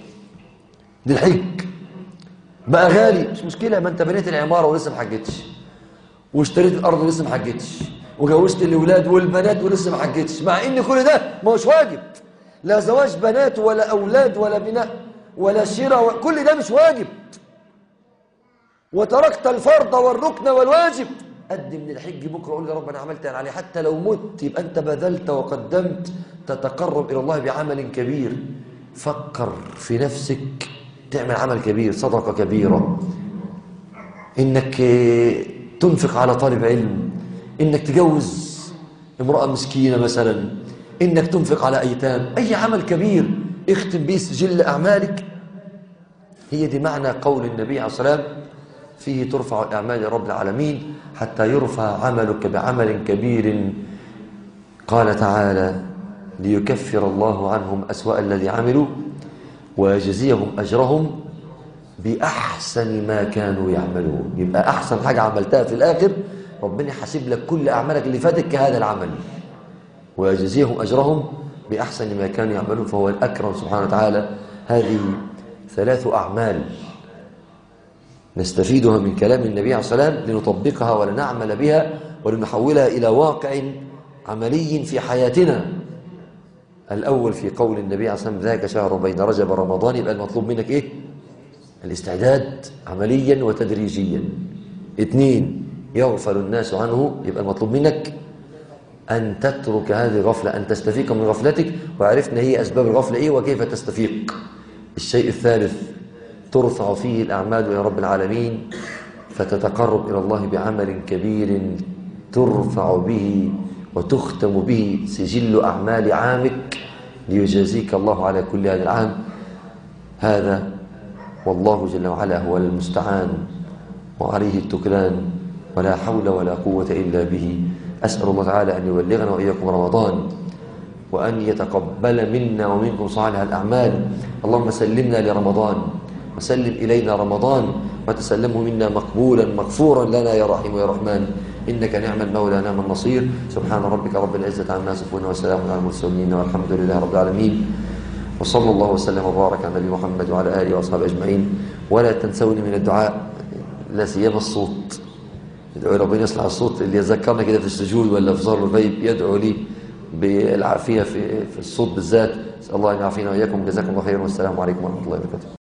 Speaker 2: للحج بقى غالي مش مشكلة، ما أنت بنيت العمارة ولسه ما حجتش، واشتريت الأرض ولسه ما حجتش، وجوزت الأولاد والبنات ولسه ما حجتش، مع إن كل ده ما هوش واجب، لا زواج بنات ولا أولاد ولا بناء ولا شراء، كل ده مش واجب، وتركت الفرض والركن والواجب. قدم للحج بكره، قول يا رب انا عملت عليه، حتى لو مت يبقى انت بذلت وقدمت، تتقرب الى الله بعمل كبير. فكر في نفسك تعمل عمل كبير، صدقه كبيره، انك تنفق على طالب علم، انك تجوز امراه مسكينه مثلا، انك تنفق على ايتام، اي عمل كبير اختم به سجل اعمالك. هي دي معنى قول النبي عليه الصلاه والسلام فيه ترفع أعمال رب العالمين حتى يرفع عملك بعمل كبير. قال تعالى ليكفر الله عنهم أسوأ الذي عملوا ويجزيهم أجرهم بأحسن ما كانوا يعملون. يبقى أحسن حاجة عملتها في الآخر ربنا يحاسب لك كل أعمالك اللي فاتت كهذا العمل، ويجزيهم أجرهم بأحسن ما كانوا يعملون، فهو الأكرم سبحانه وتعالى. هذه ثلاث أعمال نستفيدها من كلام النبي عليه الصلاة والسلام لنطبقها ولنعمل بها ولنحولها إلى واقع عملي في حياتنا. الأول في قول النبي عليه الصلاة والسلام ذاك شهر بين رجب ورمضان، يبقى المطلوب منك إيه؟ الاستعداد عمليا وتدريجيا. اثنين يغفل الناس عنه، يبقى المطلوب منك أن تترك هذه الغفلة، أن تستفيق من غفلتك، وعرفنا هي أسباب الغفلة إيه وكيف تستفيق. الشيء الثالث ترفع فيه الأعمال إلى رب العالمين فتتقرب إلى الله بعمل كبير ترفع به وتختم به سجل أعمال عامك ليجازيك الله على كل هذا العام. هذا والله جل وعلا هو المستعان وعليه التكلان، ولا حول ولا قوة إلا به. أسأل الله تعالى أن يبلغنا وإياكم رمضان، وأن يتقبل منا ومنكم صالح الأعمال. اللهم سلمنا لرمضان وسلم إلينا رمضان، وتسلمه منا مقبولا مغفورا لنا يا رحيم يا رحمن، إنك نعم المولى نعم النصير. سبحان ربك رب العزة عما يصفون وسلام على المرسلين والحمد لله رب العالمين، وصلى الله وسلم وبارك على نبينا محمد وعلى آله وأصحابه أجمعين. ولا تنسوني من الدعاء، لا سيما الصوت، ادعوا ربنا يصلح الصوت، اللي يذكرنا كده في السجود ولا في ظهر الغيب يدعو لي بالعافية في الصوت بالذات. أسأل الله أن يعافينا وإياكم. جزاكم الله خيرا والسلام عليكم ورحمة الله وبركاته.